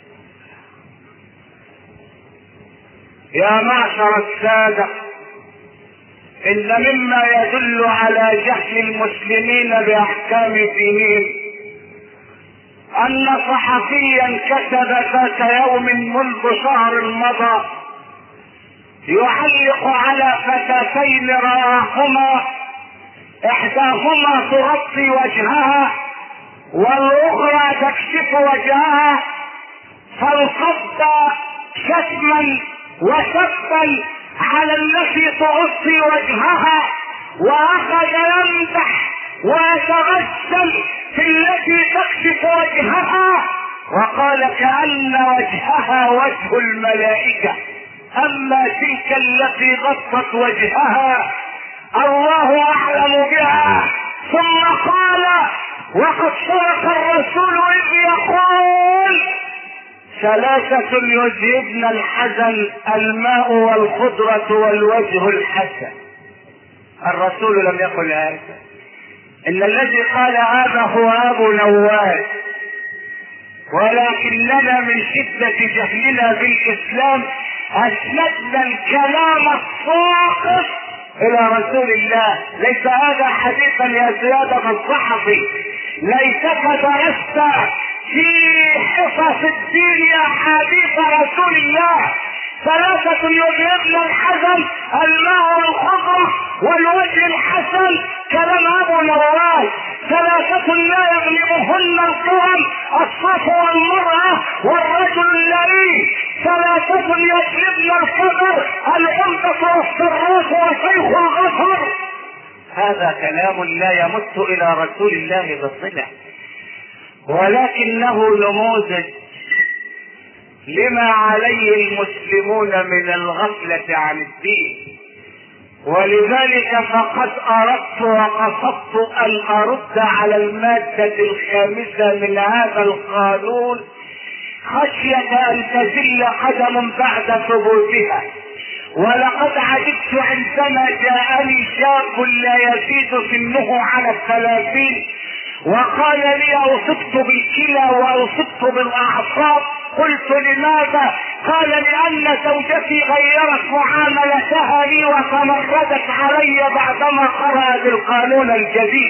يا معشر السادة، إن مما يدل على جهل المسلمين بأحكام دينهم أن صحفيا كتب ذات يوم منذ شهر مضى يعلق على فتاتين رآهما إحداهما تغطي وجهها والأخرى تكشف وجهها، فانصب شتما وسبا على التي تغطي وجهها، واخذ يمدح ويتغزل في التي تكشف وجهها، وقال كأن وجهها وجه الملائكة، اما تلك التي غطت وجهها الله اعلم بها. ثم قال وقد صدق الرسول اذ يقول ثلاثة يذهبن الحزن الماء والخضرة والوجه الحسن. الرسول لم يقل هذا، إن الذي قال هذا هو أبو نواس، ولكننا من شدة جهلنا بالإسلام أسندنا الكلام الساقط إلى رسول الله. ليس هذا حديثا يا زيادة الصحفي، ليتك درست في حصص الدين احاديث رسول الله. ثلاثة يذهبن الحزن الماء والخضرة والوجه الحسن، كلام ابو نواس. ثلاثة لا يغلبهن القوم الصف والمرأة والرجل اللئيم. ثلاثة يجلبن الكبر العمدة والسراف وشيخ الغفر. هذا كلام لا يمت الى رسول الله بصلة، ولكنه نموذج لما عليه المسلمون من الغفلة عن الدين. ولذلك فقد اردت وقصدت ان ارد على المادة الخامسة من هذا القانون خشية ان تزل قدم بعد ثبوتها. ولقد عجبت عندما جاءني شاب لا يزيد سنه على 30 وقال لي اصبت بالكلى واصبت بالاعصاب. قلت لماذا؟ قال لان زوجتي غيرت معاملتها لي وتمردت علي بعدما قرأت القانون الجديد.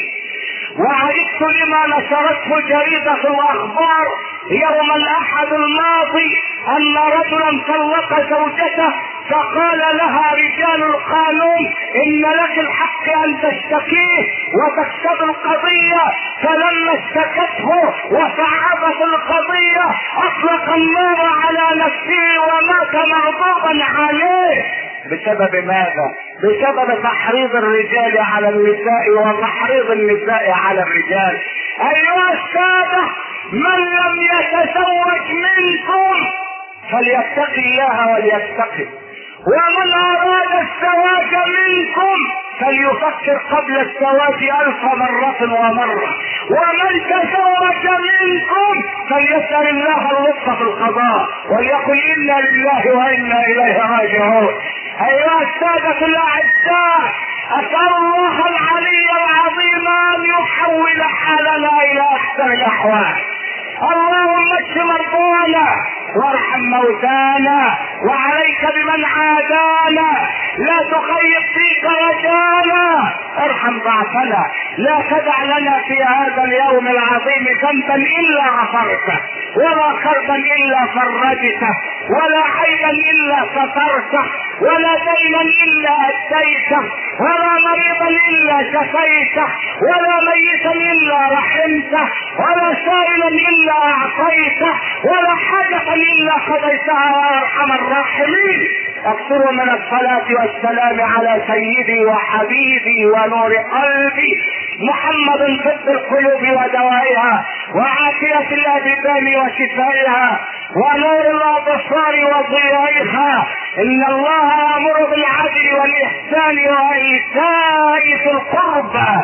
وعرفت لما نشرته جريدة الاخبار يوم الاحد الماضي ان رجلا طلق زوجته، فقال لها رجال القانون ان لك الحق ان تشتكيه وتكسب القضية. فلما اشتكته وصعبت القضية اطلق النار على نفسه ومات مغضوبا عليه. بسبب ماذا؟ بسبب تحريض الرجال على النساء وتحريض النساء على الرجال. ايها السادة، من لم يتزوج منكم فليتق الله وليتقي، ومن اراد الزواج منكم فليفكر قبل الزواج 1000 مرة ومرة، ومن تزوج منكم فليسأل الله اللطف في القضاء وليقل انا لله وانا اليه راجعون. ايها السادة الاعزاء، اسأل الله العلي العظيم ان يحول حالنا الى احسن الاحوال. اللهم اشف مرضانا وارحم موتانا، وعليك بمن عادانا، لا تخيب فيك رجانا، ارحم ضعفنا، لا تدع لنا في هذا اليوم العظيم ذنبا الا غفرته، ولا كربا الا فرجته، ولا عيبا الا سترته، ولا دينا الا اديته، ولا مريضا الا شفيته، ولا ميتا الا رحمته، ولا سائلا الا اعطيته، ولا حاجة الا قضيتها يا ارحم الراحمين. اكثروا من الصلاة والسلام على سيدي وحبيبي ونور قلبي محمد، طب القلوب ودوائها، وعافية الابدان وشفائها، ونور الابصار وضيائها. ان الله يامر بالعدل والاحسان وايتاء ذي القربى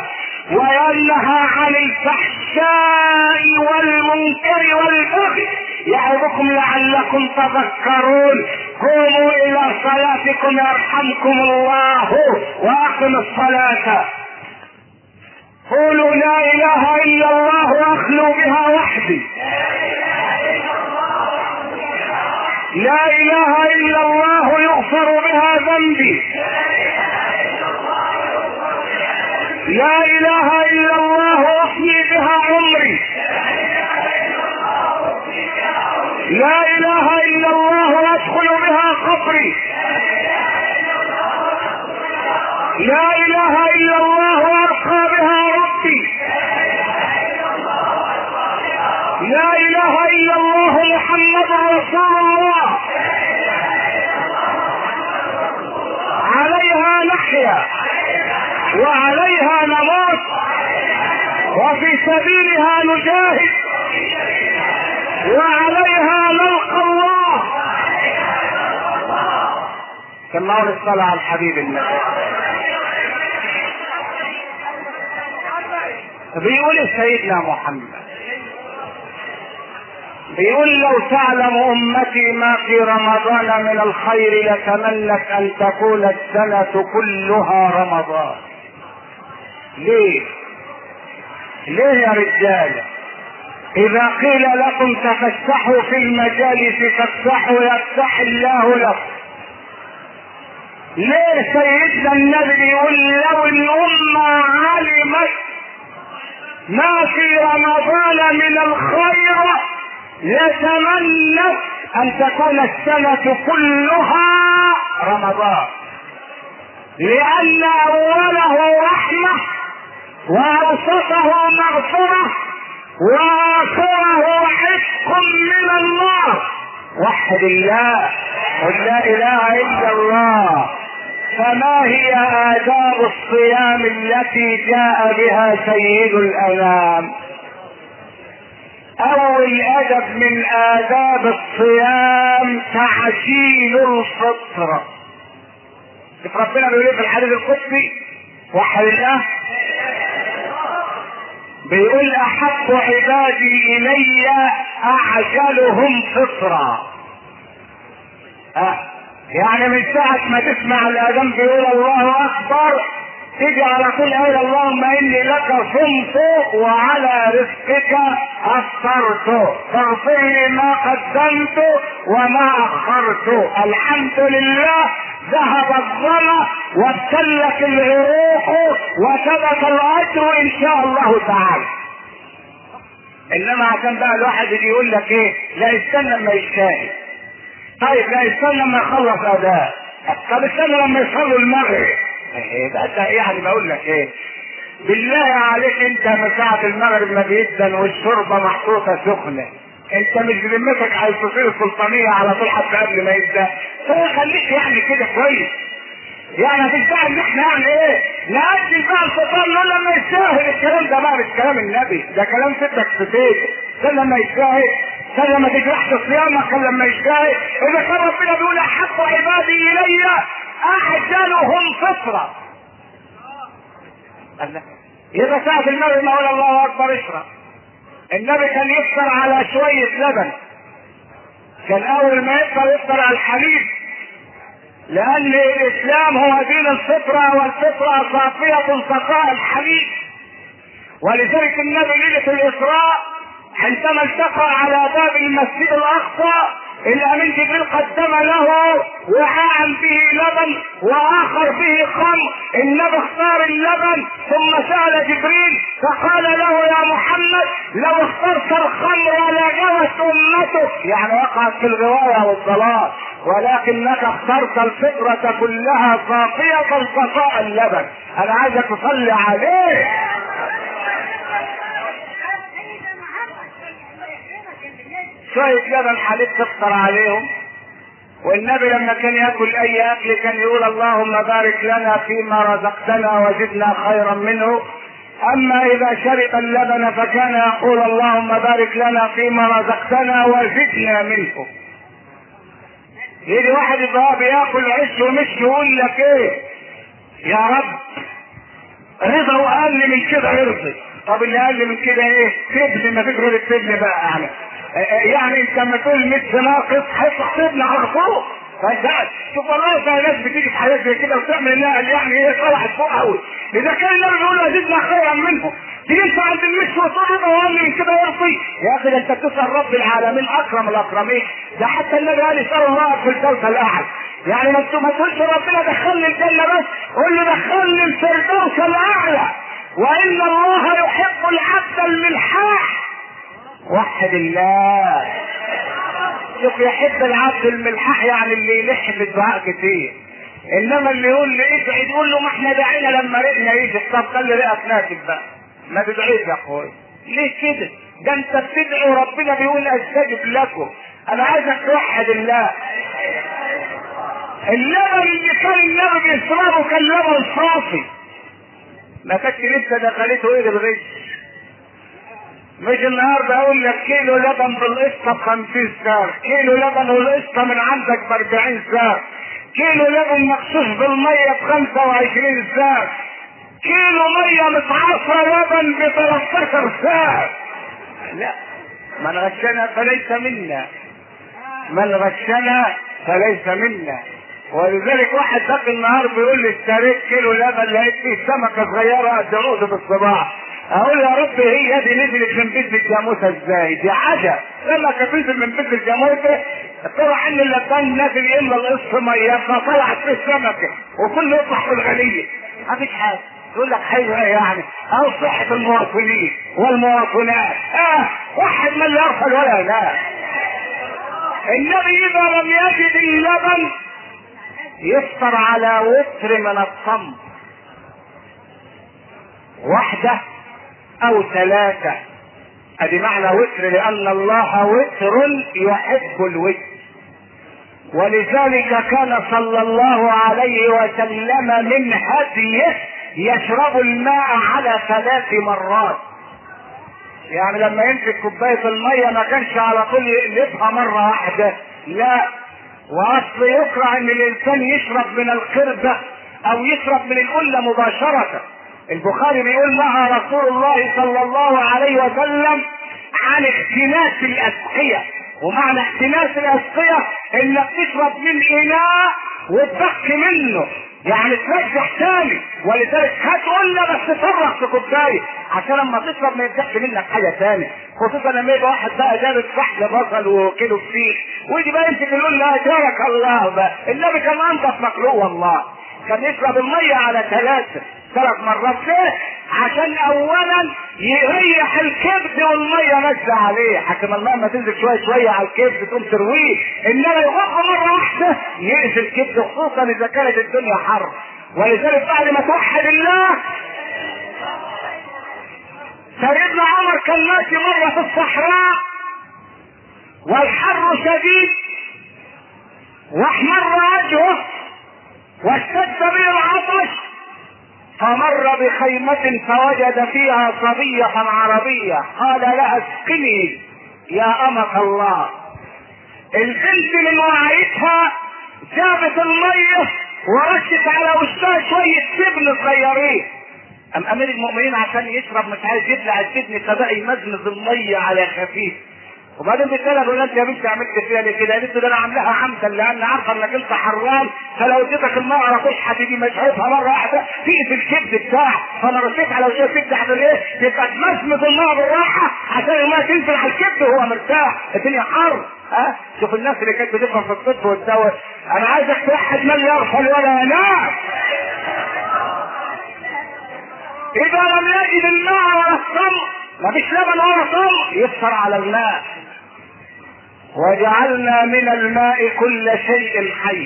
وينهى عن الفحشاء والمنكر والبغي يعظكم لعلكم تذكرون. قوموا الى صلاتكم يرحمكم الله واقم الصلاة. قولوا لا اله الا الله واخلوا بها وحدي. لا اله الا الله يغفر بها ذنبي. لا اله الا الله احيي بها عمري. لا اله الا الله ادخل بها قبري. لا اله الا الله ارقى بها ربي. لا اله الا الله محمد رسول الله. عليها نحيا وعليها نموت وفي سبيلها نجاهد وعليها نلقى الله. سمعوا الصلاة على الحبيب النبي. بيقول سيدنا محمد، بيقول لو تعلم امتي ما في رمضان من الخير لتمنت ان تكون السنة كلها رمضان. ليه يا رجال؟ اذا قيل لكم تفسحوا في المجالس فافسحوا يفسح الله لكم. ليه سيدنا النبي يقول لو الامة علمت ما في رمضان من الخير لتمنت ان تكون السنة كلها رمضان، لان اوله رحمة واوسطه مغفرة واخره عتق من النار. وحد الله، قل لا اله الا الله. فما هي آداب الصيام التي جاء بها سيد الأنام؟ أول أدب من آداب الصيام تعجيل الفطرة. شوف ربنا بيقول في الحديث القدسي وحد الله، بيقول أحب عبادي إلي أعجلهم فطرا. يعني من ساعة ما تسمع الأذان بيقول الله أكبر تيجي على طول قول اللهم إني لك صمت وعلى رزقك أفطرت فاغفر لي ما قدمت وما أخرت. الحمد لله ذهب الظما وابتلت العروق وثبت الأجر إن شاء الله تعالى. إنما عشان بقى الواحد يجي يقول لك إيه، لا استنى لما يجتهد. طيب لا استنى لما يخلص اداء. طب استنى لما يصلوا المغرب. ايه يعني بقول لك ايه؟ بالله عليك انت من ساعة المغرب ما بيدن والشوربة محطوطة سخنة، انت مش بذمتك عايز تصير السلطانية على طول حتى قبل ما يبدأ؟ خليك يعني كده كويس. يعني مفيش داعي ان احنا يعني ايه نأجل بقى الفطار لما يستاهل. الكلام ده بقى مش كلام النبي، ده كلام ستك في بيتك. استنى لما يستاهل، استنى لما تجرحش صيامك، كان لما يستاهل. اذا كان ربنا بيقول احب عبادي الي اعجلهم فطرا، يبقى ساعة المغرب ما قال الله اكبر اشرب. النبي كان يفطر على شوية لبن، كان اول ما يفطر على الحليب، لان الاسلام هو دين الفطرة، والفطرة صافية صفاء الحليب. ولذلك النبي ليلة الاسراء عندما التقى على باب المسجد الاقصى الامين جبريل قدم له وعاء به لبن واخر به خمر. النبي اختار اللبن ثم سأل جبريل فقال له يا محمد لو اخترت الخمر لغوت امتك، يعني وقعت في الغواية والضلال، ولكنك اخترت الفطرة كلها صافية صفاء اللبن. انا عايزك تصلي عليه. شوية لبن حليب تفطر عليهم. والنبي لما كان ياكل اي اكل كان يقول اللهم بارك لنا فيما رزقتنا وزدنا خيرا منه. اما اذا شرب اللبن فكان يقول اللهم بارك لنا فيما رزقتنا وزدنا منه. يجي واحد يبقى بياكل عيش ومش يقول لك ايه يا رب رضا واقل من كده يرضي. طب اللي اقل من كده ايه؟ تبن، ما فيش غير التبن بقى يعني. يعني انت لما تقول 100 ناقص هيطلع تبن على فوق. شوف والله في ناس بتيجي في حاجات زي كده وتعمل انها يعني ايه طلعت فوق قوي. اذا كان النبي بيقول ازيدنا خيرا منهم، تيجي انت عند المشي وتقول رضا واقل من كده يرضي؟ يا اخي ده انت بتسال رب العالمين اكرم الاكرمين. ده حتى النبي قال اسال الله في الفردوس الاعلى. يعني ما تقولش ربنا دخلني الجنه بس، قول له دخلني الفردوس الاعلى. وان الله يحب العبد الملحاح. وحد الله. شوف، يحب العبد الملحاح يعني اللي يلح في الدعاء كتير. انما اللي يقول لي ادعي تقول له ما احنا دعينا لما رقنا يجي. طب خلي رقك ناكب بقى، ما تدعيش يا اخويا. ليه كده؟ ده انت بتدعي وربنا بيقول استجب لكم. انا عايزك توحد الله. اللبن اللي كان النبي بيشربه كان لبن صافي، ما كانش لسه دخلته ايه الغش. مش النهارده اقول لك كيلو لبن بالقسطه ب50 سعر، كيلو لبن والقسطه من عندك ب40 سعر، كيلو لبن مخصوص بالميه ب25 سعر، كيلو ميه متعصره لبن ب13 سعر. لا، من غشنا فليس منا، من غشنا فليس منا. ولذلك واحد باقي النهار بيقول لي اشتريت كيلو لبن لقيت فيه سمكه صغيره قد عود بالصباع. اقول يا رب هي دي نزلت من بيت الجاموسه ازاي؟ دي عجب. سمكه تنزل من بيت الجاموسه طلع ان اللبان نازل الا القص ميه فطلعت فيه سمكه وكله يطلع في الغليه. مفيش حاجه. يقول لك حلوه يعني او صحه المواطنين والمواطنات. واحد من يرفض ولا لا. النبي اذا لم يجد اللبن يفطر على وتر من التمر، واحدة او ثلاثة. ادي معنى وتر، لان الله وتر يحب الوتر. ولذلك كان صلى الله عليه وسلم من هديه يشرب الماء على 3 مرات. يعني لما يمسك كوباية المية ما كانش على طول يقلبها مرة واحدة، لا. واصل يكره ان الانسان يشرب من القربة او يشرب من القلة مباشرة. البخاري بيقول نهى رسول الله صلى الله عليه وسلم عن اختناس الاسقية. ومعنى اختناس الاسقية انك تشرب من اناء وتبخ منه، يعني ترجع تاني. ولذلك هتقول له بس تفرغ في كوبايه عشان لما تشرب ما يفتحش منك حاجه تاني. خصوصا لما يبقى واحد بقى جاب فحل بصل وكيلو فسيخ ويجي بقى يمسك يقول له اجرك الله بقى. النبي كان انضف مخلوق والله، كان يشرب الميه على 3 مرات. ليه؟ عشان اولا يريح الكبد والميه نازله عليه، حكم الماء ما تنزل شويه شويه على الكبد تقوم ترويه. انما يغض مره واحده يأذي الكبد، خصوصا اذا كانت الدنيا حر. ولذلك بعد ما توحد الله، سيدنا عمر كان ماشي مره في الصحراء والحر شديد واحمر وجهه واشتد به العطش، فمر بخيمة فوجد فيها صبية عربية قال لها اسقني يا أمة الله. البنت من وعيتها جابت المية ورشت على وشها شوية سبن صغيرين. أم أمير المؤمنين عشان يشرب مش عايز يبلع السبن فبقى يمزمز المية على خفيف. وبعدين بتسألها بقول انت يا بنتي عملت فيها ليه كده؟ قالت له ده انا عاملاها عمدا لان عارفه انك انت حرام، فلو اديتك المرأة رشح هتيجي مش عارفها مره واحده تقفل الكبد بتاعك، فانا رشيت على وشها الكبد عشان ايه؟ تبقى تمزمز الماء بالراحه عشان الماء تنزل على الكبد وهو مرتاح. الدنيا حر. شوف الناس اللي كانت بتفهم في الطب والدواء. انا عايزك توحد من يرحل ولا ينام. اذا لم يجد الماء ولا التمر، مفيش لبن ولا تمر، يفطر على الماء. وجعلنا من الماء كل شيء حي.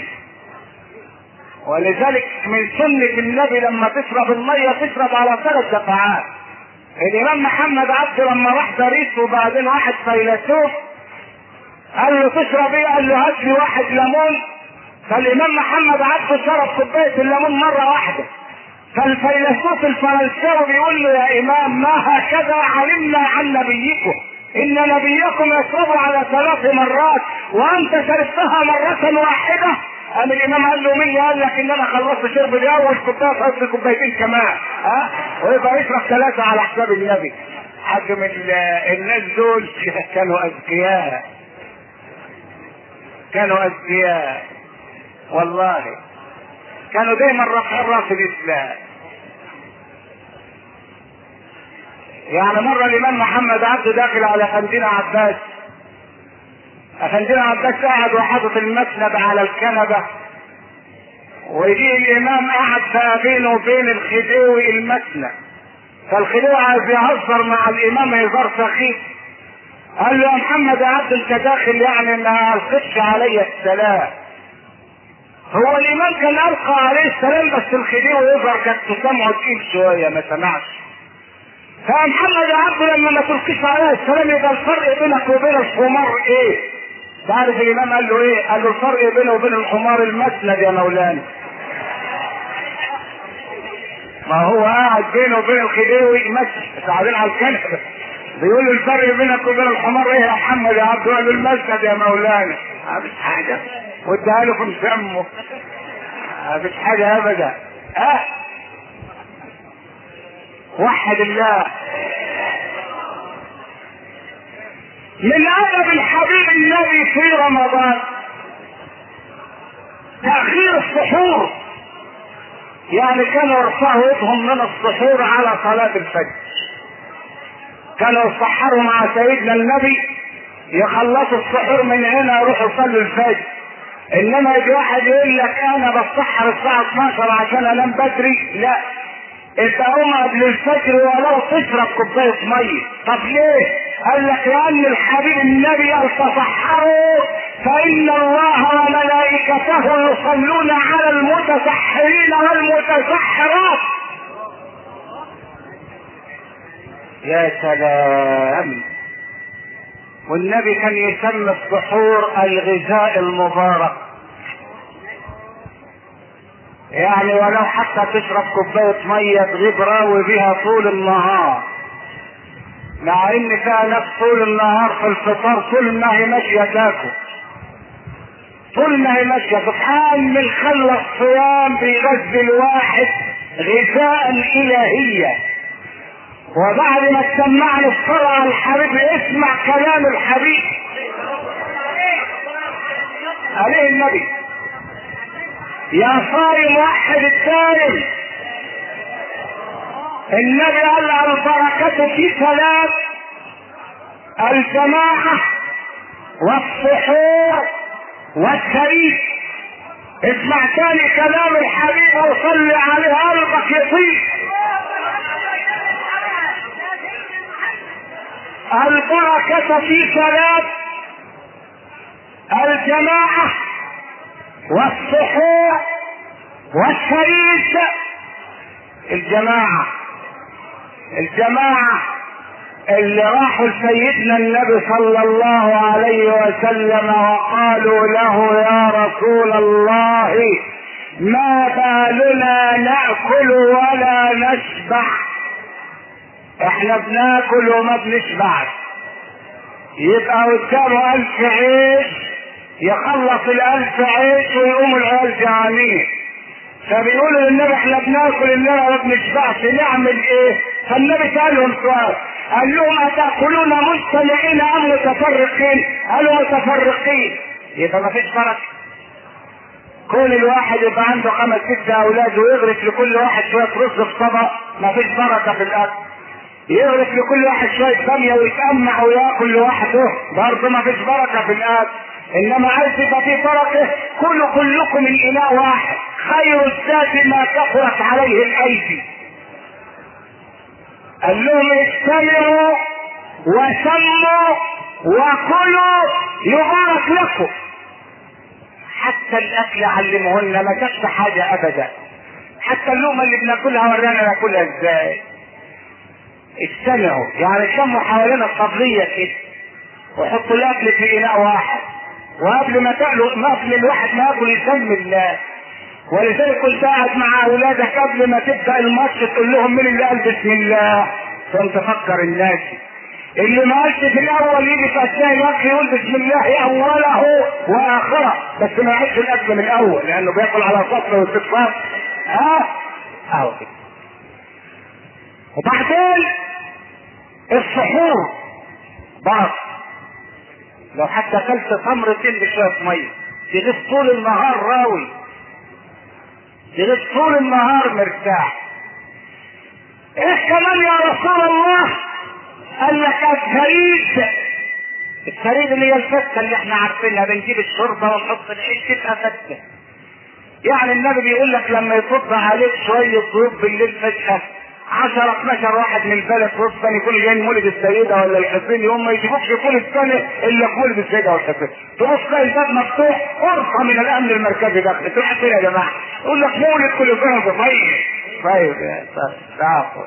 ولذلك من سنة النبي لما تشرب المية تشرب على 3 دفعات. الامام محمد عبد لما راح باريس وبعدين واحد فيلسوف قال له تشرب ايه؟ قال له هات لي 1 ليمون. فالامام محمد عبد شرب كوباية الليمون مرة واحدة. فالفيلسوف الفرنساوي بيقول له يا امام ما هكذا علمنا عن نبيكم، ان نبيكم يشرب على 3 مرات وانت شربتها مرة واحدة. قام الامام قال له مين؟ قال لك ان انا خلصت شرب دي اول كوبايه فقط كوبايتين كمان، ها؟ ويبقى يشرب 3 على حساب النبي. حجم الناس دول كانوا اذكياء، كانوا اذكياء والله، كانوا دايما رافعين راس الاسلام. يعني مرة الامام محمد عبده داخل على افندينا عباس، افندينا عباس قاعد وحاطط المسند على الكنبة، ويجي الامام قاعد بقى بينه وبين الخديوي المسند، فالخديوي عايز يهزر مع الامام هزار سخيف، قال له يا محمد يا عبد انت داخل يعني ما القتش علي السلام. هو الامام كان القى عليه السلام بس الخديوي يظهر كانت سمعه تقيل شويه ما سمعش. فمحمد يا عبد لما ما تلقيش عليه السلام يبقى الفرق بينك وبين الحمار ايه؟ تعرف الامام قال له ايه؟ قال له الفرق بينه وبين الحمار المسند يا مولانا. ما هو قاعد بينه وبين الخديوي مسند قاعدين على الكنبه، بيقول له الفرق بينك وبين الحمار ايه يا محمد يا عبد؟ قال له المسند يا مولانا. مفيش حاجه، واداها له في مسمه، مفيش حاجه ابدا. وحد الله. من ادب الحبيب النبي في رمضان تاخير السحور، يعني كانوا يرفعوا يدهم من السحور على صلاه الفجر، كانوا يسحروا مع سيدنا النبي يخلصوا السحور من هنا يروحوا يصلوا الفجر. انما يجي واحد يقول لك انا بتسحر الساعه 12 عشان انام بدري، لا، انت قوم قبل الفجر ولو تشرب كوبايه ميه. طب ليه؟ قال لك لان الحبيب النبي قال تسحروا فان الله وملائكته يصلون على المتسحرين والمتسحرات. يا سلام. والنبي كان يسمى السحور الغذاء المبارك، يعني ولو حتى تشرب كوبايه ميه تغيب راوي بها طول النهار، مع ان فيها ناس طول النهار في الفطار طول ما هي ماشيه تاكل، طول ما هي ماشيه. سبحان من خلى الصيام بيغذي الواحد غذاء الهيه. وبعد ما تسمعني الصلاة على الحبيب اسمع كلام الحبيب عليه النبي. يا صايم وحد التالي، النبي قال البركة في ثلاث: الجماعة والسحور والشريك. اسمع تاني كلام الحبيب وصلي عليه قلبك يطيب. البركة في ثلاث: الجماعة والسحور والشريك. الجماعة اللي راحوا لسيدنا النبي صلى الله عليه وسلم وقالوا له يا رسول الله ما بالنا نأكل ولا نشبع، احنا بناكل وما بنشبعش. يبقى قدامه 1000 عيش يخلص ال1000 عيش ويقوم العيال جعانين، فبيقولوا للنبي احنا بناكل اننا ما بنشبعش نعمل ايه؟ فالنبي سألهم سؤال، قال لهم اتاكلون مجتمعين ام متفرقين؟ قالوا متفرقين. يبقى ما فيش فرق. كل الواحد يبقى عنده 5 6 اولاد ويغرف لكل واحد شويه رز في طبق، ما فيش بركه في الاكل. يغرف لكل واحد شويه باميه ويتأمع وياكل لوحده، برضه ما فيش بركه في الاكل. انما عايز يبقى فيه بركه كلوا كلكم من اناء واحد، خير الزاد ما كثرت عليه الايدي. قال لهم اجتمعوا وسموا وكلوا يبارك لكم. حتى الاكل علمهن ما كانش حاجه ابدا، حتى اللقمه اللي بناكلها ورانا ناكلها ازاي. اجتمعوا يعني شموا حوالين الطبليه كده وحطوا الاكل في اناء واحد، وقبل ما تاكلوا قبل الواحد ما ياكل يسمي الله. ولذلك كنت قاعد مع اولادك قبل ما تبدا الماتش تقول لهم مين اللي قال بسم الله، ثم تفكر الناس. اللي ما قالش في الاول يجي في اثناء الاكل يقول بسم الله اوله واخره، بس ما يعيش الاكل من الاول لانه بياكل على سطر واستغفار. اهو كده. وبعدين السحور برضه لو حتى اكلت تمرتين بشويه ميه تغيب طول النهار راوي، تغيب طول النهار مرتاح. ايه كمان يا رسول الله؟ قال لك الثريد اللي هي الفته اللي احنا عارفينها، بنجيب الشوربه ونحط العيش تبقى فته. يعني النبي بيقول لك لما يفض عليك شويه ضيوف بالليل فجاه 10 12 واحد من البلد وسطا يكونوا جايين مولد السيده ولا الحسين، يوم ما يجيبوكش يكون الثاني الا في مولد السيده والحسين، تبص تلاقي الباب مفتوح، فرصه من الامن المركزي داخل، تروح فين يا جماعه؟ يقول لك مولد كل سنه وانت طيب يا تعال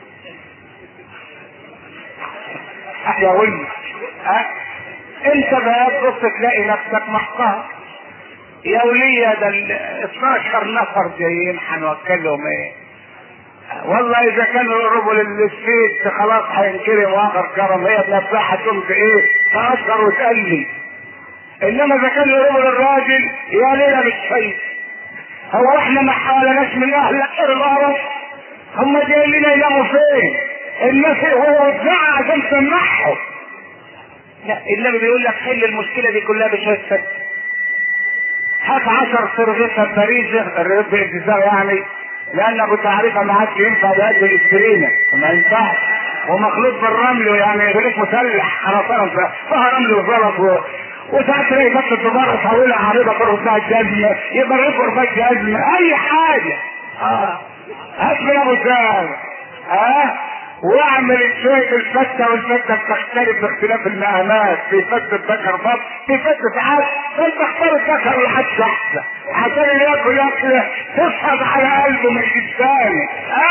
يا ولد انت بقى تبص تلاقي نفسك محتار. يا ولية ده 12 نفر جايين هنوكلهم ايه؟ والله اذا كانوا يقربوا للسفيد خلاص هينكرم واخر كرم، هي بنفسها هتقوم ايه؟ تأثر وتقلي. انما اذا كانوا يقربوا للراجل يا ليلة بالشيء، هو احنا ما حوالناش من اهل الارض؟ هم جايين لنا يناموا فين؟ الناس هو وزعها عشان تسمعهم. لا النبي بيقول لك حل المشكله دي كلها بشويه فت. هات 10 سرغيفه باريزه، الرغيف باجزاء يعني، لان ابو تعريفه ما عادش ينفع بقد الاسبرينه، ما ينفعش، ومخلوط بالرمل يعني غريب مسلح خلاص فيها رمل وزلط وساعات تلاقي بس الدبارة طويلة عريضة بربع جزمة، يبقى الرغيف بربع جزمة، أي حاجة. هات من أبو سهل واعمل شوية الفتة، والفتة بتختلف باختلاف المقامات، في فتة ذكر بط، في فتة عاد، فانت اختار الذكر والحدش احسن عشان ياكل تصعد على قلبه من الثاني.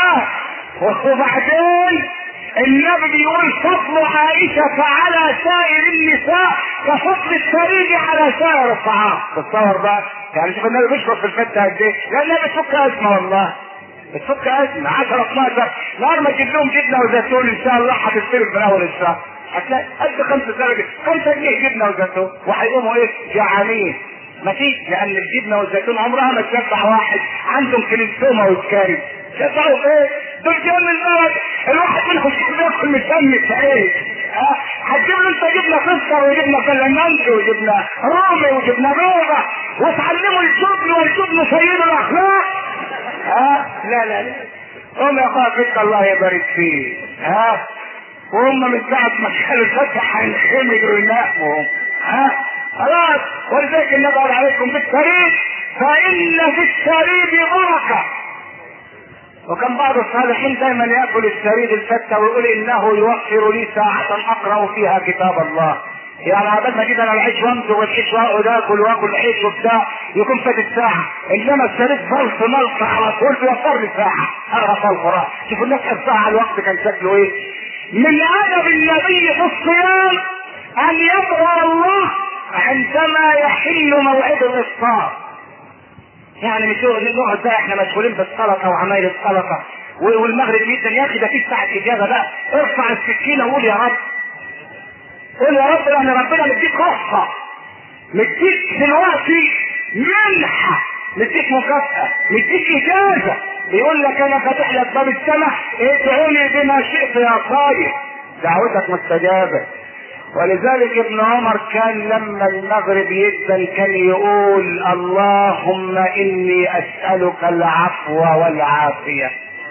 وبعدين النبي بيقول فضل عائشة على سائر النساء كفضل الثريد على سائر الطعام. تصور بقى يعني شوف النبي بيشرب في الفتة قد ايه، لان النبي بتفك ازمة والله، بتفك ازمة 10 12 نهار ما تجيب لهم جبنة وزيتون ان شاء الله هتستلف من اول الشهر، هتلاقي قد 5 جنيه جبنة وزيتون، وهيقوموا ايه؟ جعانين. مفيش، لان الجبنة والزيتون عمرها ما تشبع واحد عندهم كليستوما والكارث. شبعوا ايه؟ دول جايين من البلد الواحد منهم بياكل مشمس عيش. هتجيب له انت جبنه فسكر وجبنه فلامنك وجبنه رومي وجبنه بيضه وتعلموا الجبن والجبن سيد الاخلاق. لا لا لا، قوم يا اخويا فيك الله يبارك فيك. وهم من ساعه ما كانوا الفتح هينخمدوا ويناموا. خلاص، ولذلك النبي قال عليكم بالسرير فان في السرير بركه. وكان بعض الصالحين دايما ياكل السريد الفتة ويقول انه يوفر لي ساعة اقرأ فيها كتاب الله. يعني عبال ما اجيب انا العيش وامسك والعيش واقعد اكل واكل العيش وبتاع يكون فات الساعة، انما السريد فلس ملص على طول بيوفر لي ساعة اقرا فيها القرآن. شوفوا الناس الساعة الوقت كان شكله ايه. من ادب النبي في الصيام ان يدعو الله عندما يحل موعد الافطار. يعني مش نقعد بقى احنا مشغولين بالسلطه وعمايل السلطه والمغرب جدا، يا اخي ده في ساعه اجابه بقى، ارفع السكينه وقول يا رب، قول يا رب، لان ربنا مديك رخصه، مديك دلوقتي منحه، مديك مكافاه، مديك اجازه، بيقول لك انا فاتح لك باب السماء ادعوني بما شئت يا صايم، دعوتك مستجابه. ولذلك ابن عمر كان لما المغرب يدن كان يقول اللهم اني اسألك العفو والعافية.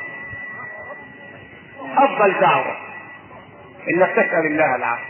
افضل دعوة انك تسأل الله العفو،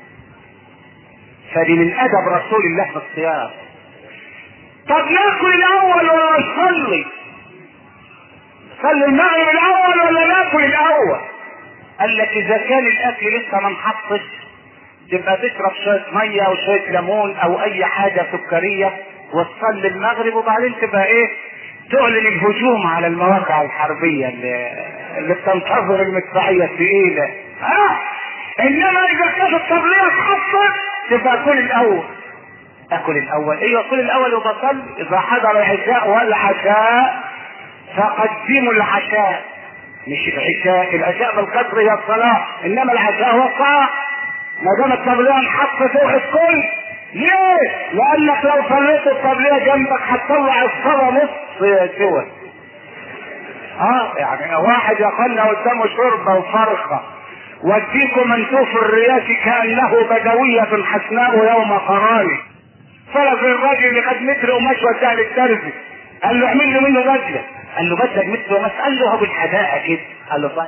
فدي من ادب رسول الله في الصيام. طب ناكل الاول ولا نصلي؟ صلي المغرب الاول ولا ناكل الاول؟ قال لك اذا كان الاكل لسه ما انحطش تبقى تشرب شوية مية او شوية ليمون او اي حاجة سكرية وتصلي المغرب، وبعدين تبقى ايه؟ تعلن الهجوم على المواقع الحربية اللي بتنتظر المدفعية الثقيلة. انما اذا كانت الطبلية اتحطت تبقى كل الاول. اكل الاول، ايوه كل الاول وبصلي. اذا حضر العشاء والعشاء فقدموا العشاء، مش العشاء، العشاء بالقدر هي الصلاة، انما العشاء هو الطاعة. ما دام الطبليه انحط فوق الكل. ليه؟ لانك لو صليت الطبليه جنبك هتطلع الصلاه نص سوى. يعني واحد يقلنا قدامه شربه وفرخه واديكم منتوف الرياش كانه بدويه حسناء يوم قراني. فرض الراجل اللي خد متر قماش وداه للترزي، قال له اعمل له منه بدله. قال له بدله متر قماش؟ قال له هو بالحداقه كده. قال له طيب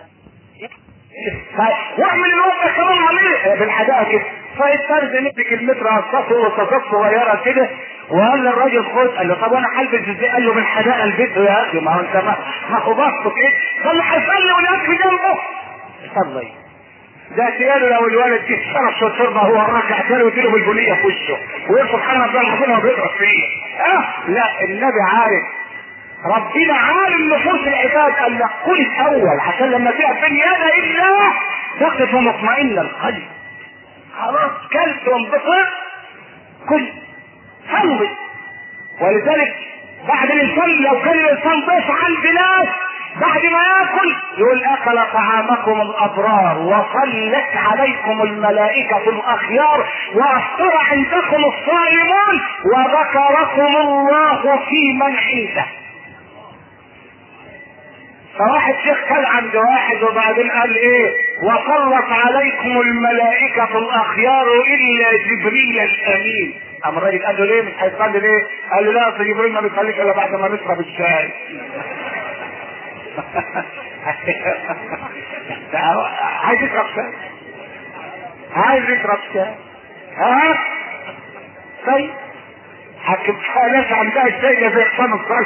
واعمل الوقت كمان عليه بالحداقه كده. فالترزي مسك المتر قصصه وقصصات صغيره كده وقال للراجل خد. قال له طب وانا هلبس ازاي؟ قال له بالحداقه البيت يا اخي. ما هو انت ما خبطته كده. قال له هيصلي والاكل جنبه. صلي ده تقاله لو الولد جه شرب شربه هو راكع تاني ويديله بالبنيه في وشه ويقول سبحان الله العظيم هو بيضرب فيه. لا النبي عارف، ربنا عالم نفوس العباد. قال لك كل الاول عشان لما تقف بين يدي الله تقف مطمئن القلب. خلاص كلت وانبسط كل صلي. ولذلك بعد الانسان لو كان الانسان ضيف عند ناس بعد ما ياكل يقول اكل طعامكم الابرار وصلت عليكم الملائكه الاخيار وافطر عندكم الصائمون وذكركم الله في من عنده. فواحد شيخ كان عند واحد وبعدين قال ايه؟ وصلت عليكم الملائكه الاخيار الا جبريل الامين. قام الراجل قال له ليه مش هيصلي ليه؟ قال له لا اصل جبريل ما بيصليش الا بعد ما نشرب الشاي. عايز يشرب شاي، عايز يشرب شاي. طيب حكم ناس عندها الشاي ده زي حصان الصيف.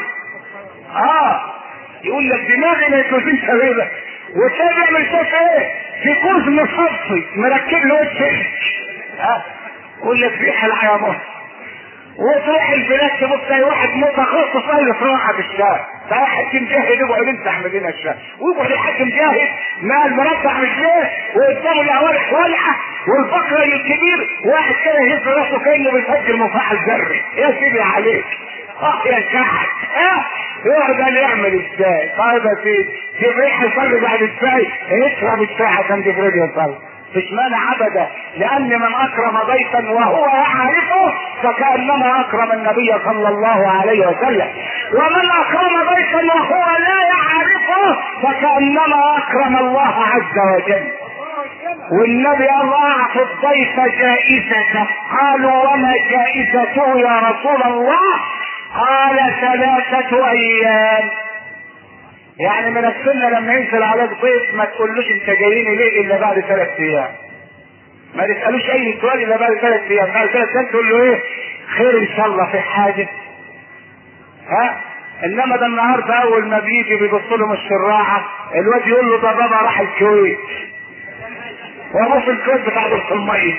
يقول لك دماغي ما يتوزنش هذا والشاي بيعمل شاي ايه؟ في كرسي مصفي مركب له وش. يقول لك ريحه الحيوان وتروح البلاد تبص تلاقي واحد متخصص قال لك راحه بالشاي. ده حاكم جاهد يقعد يمسح مدينه الشاي ويقعد الحاكم جاهد مع المربع رجليه وقدامه الاوارق والعه والفقر الكبير واحد كده يهز راسه كانه بيسجل مفاعل ذري. يا سيدي عليك يا شعب يقعد قال يعمل الشاي. طيب يا سيدي جبريل هيصلي بعد الشاي يشرب الشاي عشان جبريل يصلي. مش مانع ابدا لان من اكرم ضيفا وهو يعرفه فكانما اكرم النبي صلى الله عليه وسلم ومن اكرم ضيفا وهو لا يعرفه فكانما اكرم الله عز وجل. والنبي قال اعطوا الضيف جائزته. قالوا وما جائزته يا رسول الله؟ قال 3 ايام. يعني من السنة لما ينزل عليك ضيف ما تقولوش انت جايين ليه الا بعد 3 ايام. ما تسألوش اي سؤال الا بعد 3 ايام. بعد 3 ايام تقول له ايه؟ خير ان شاء الله في حاجة. انما ده النهارده اول ما بيجي بيبص لهم الشراعة الواد يقول له ده بابا راح الكويت وهو في الكويت بتاع الصمية.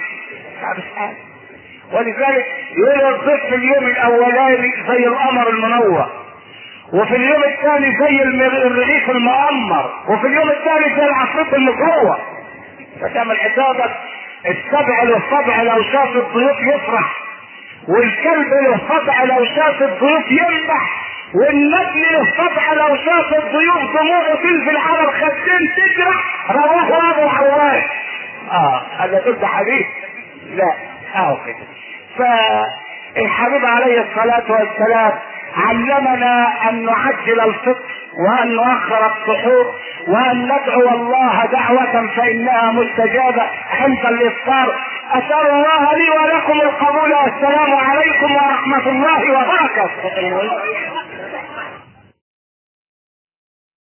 ولذلك يقول الضيف في اليوم الاولاني زي القمر المنور وفي اليوم الثاني زي الرغيف المؤمر وفي اليوم الثالث زي العصير المكور. فتعمل حسابك السبع للصبع لو شاف الضيوف يفرح والكلب للصبع لو شاف الضيوف ينبح والنجل للصبع لو شاف الضيوف دموعه تنزل على الخدين تجرح. رواه ابو عواد. هذا تبدا حديث؟ لا كده. فالحبيب عليه الصلاه والسلام علمنا ان نعجل الفطر وان نؤخر السحور وان ندعو الله دعوة فانها مستجابة عند الافطار. اسأل الله لي ولكم القبول. والسلام عليكم ورحمة الله وبركاته.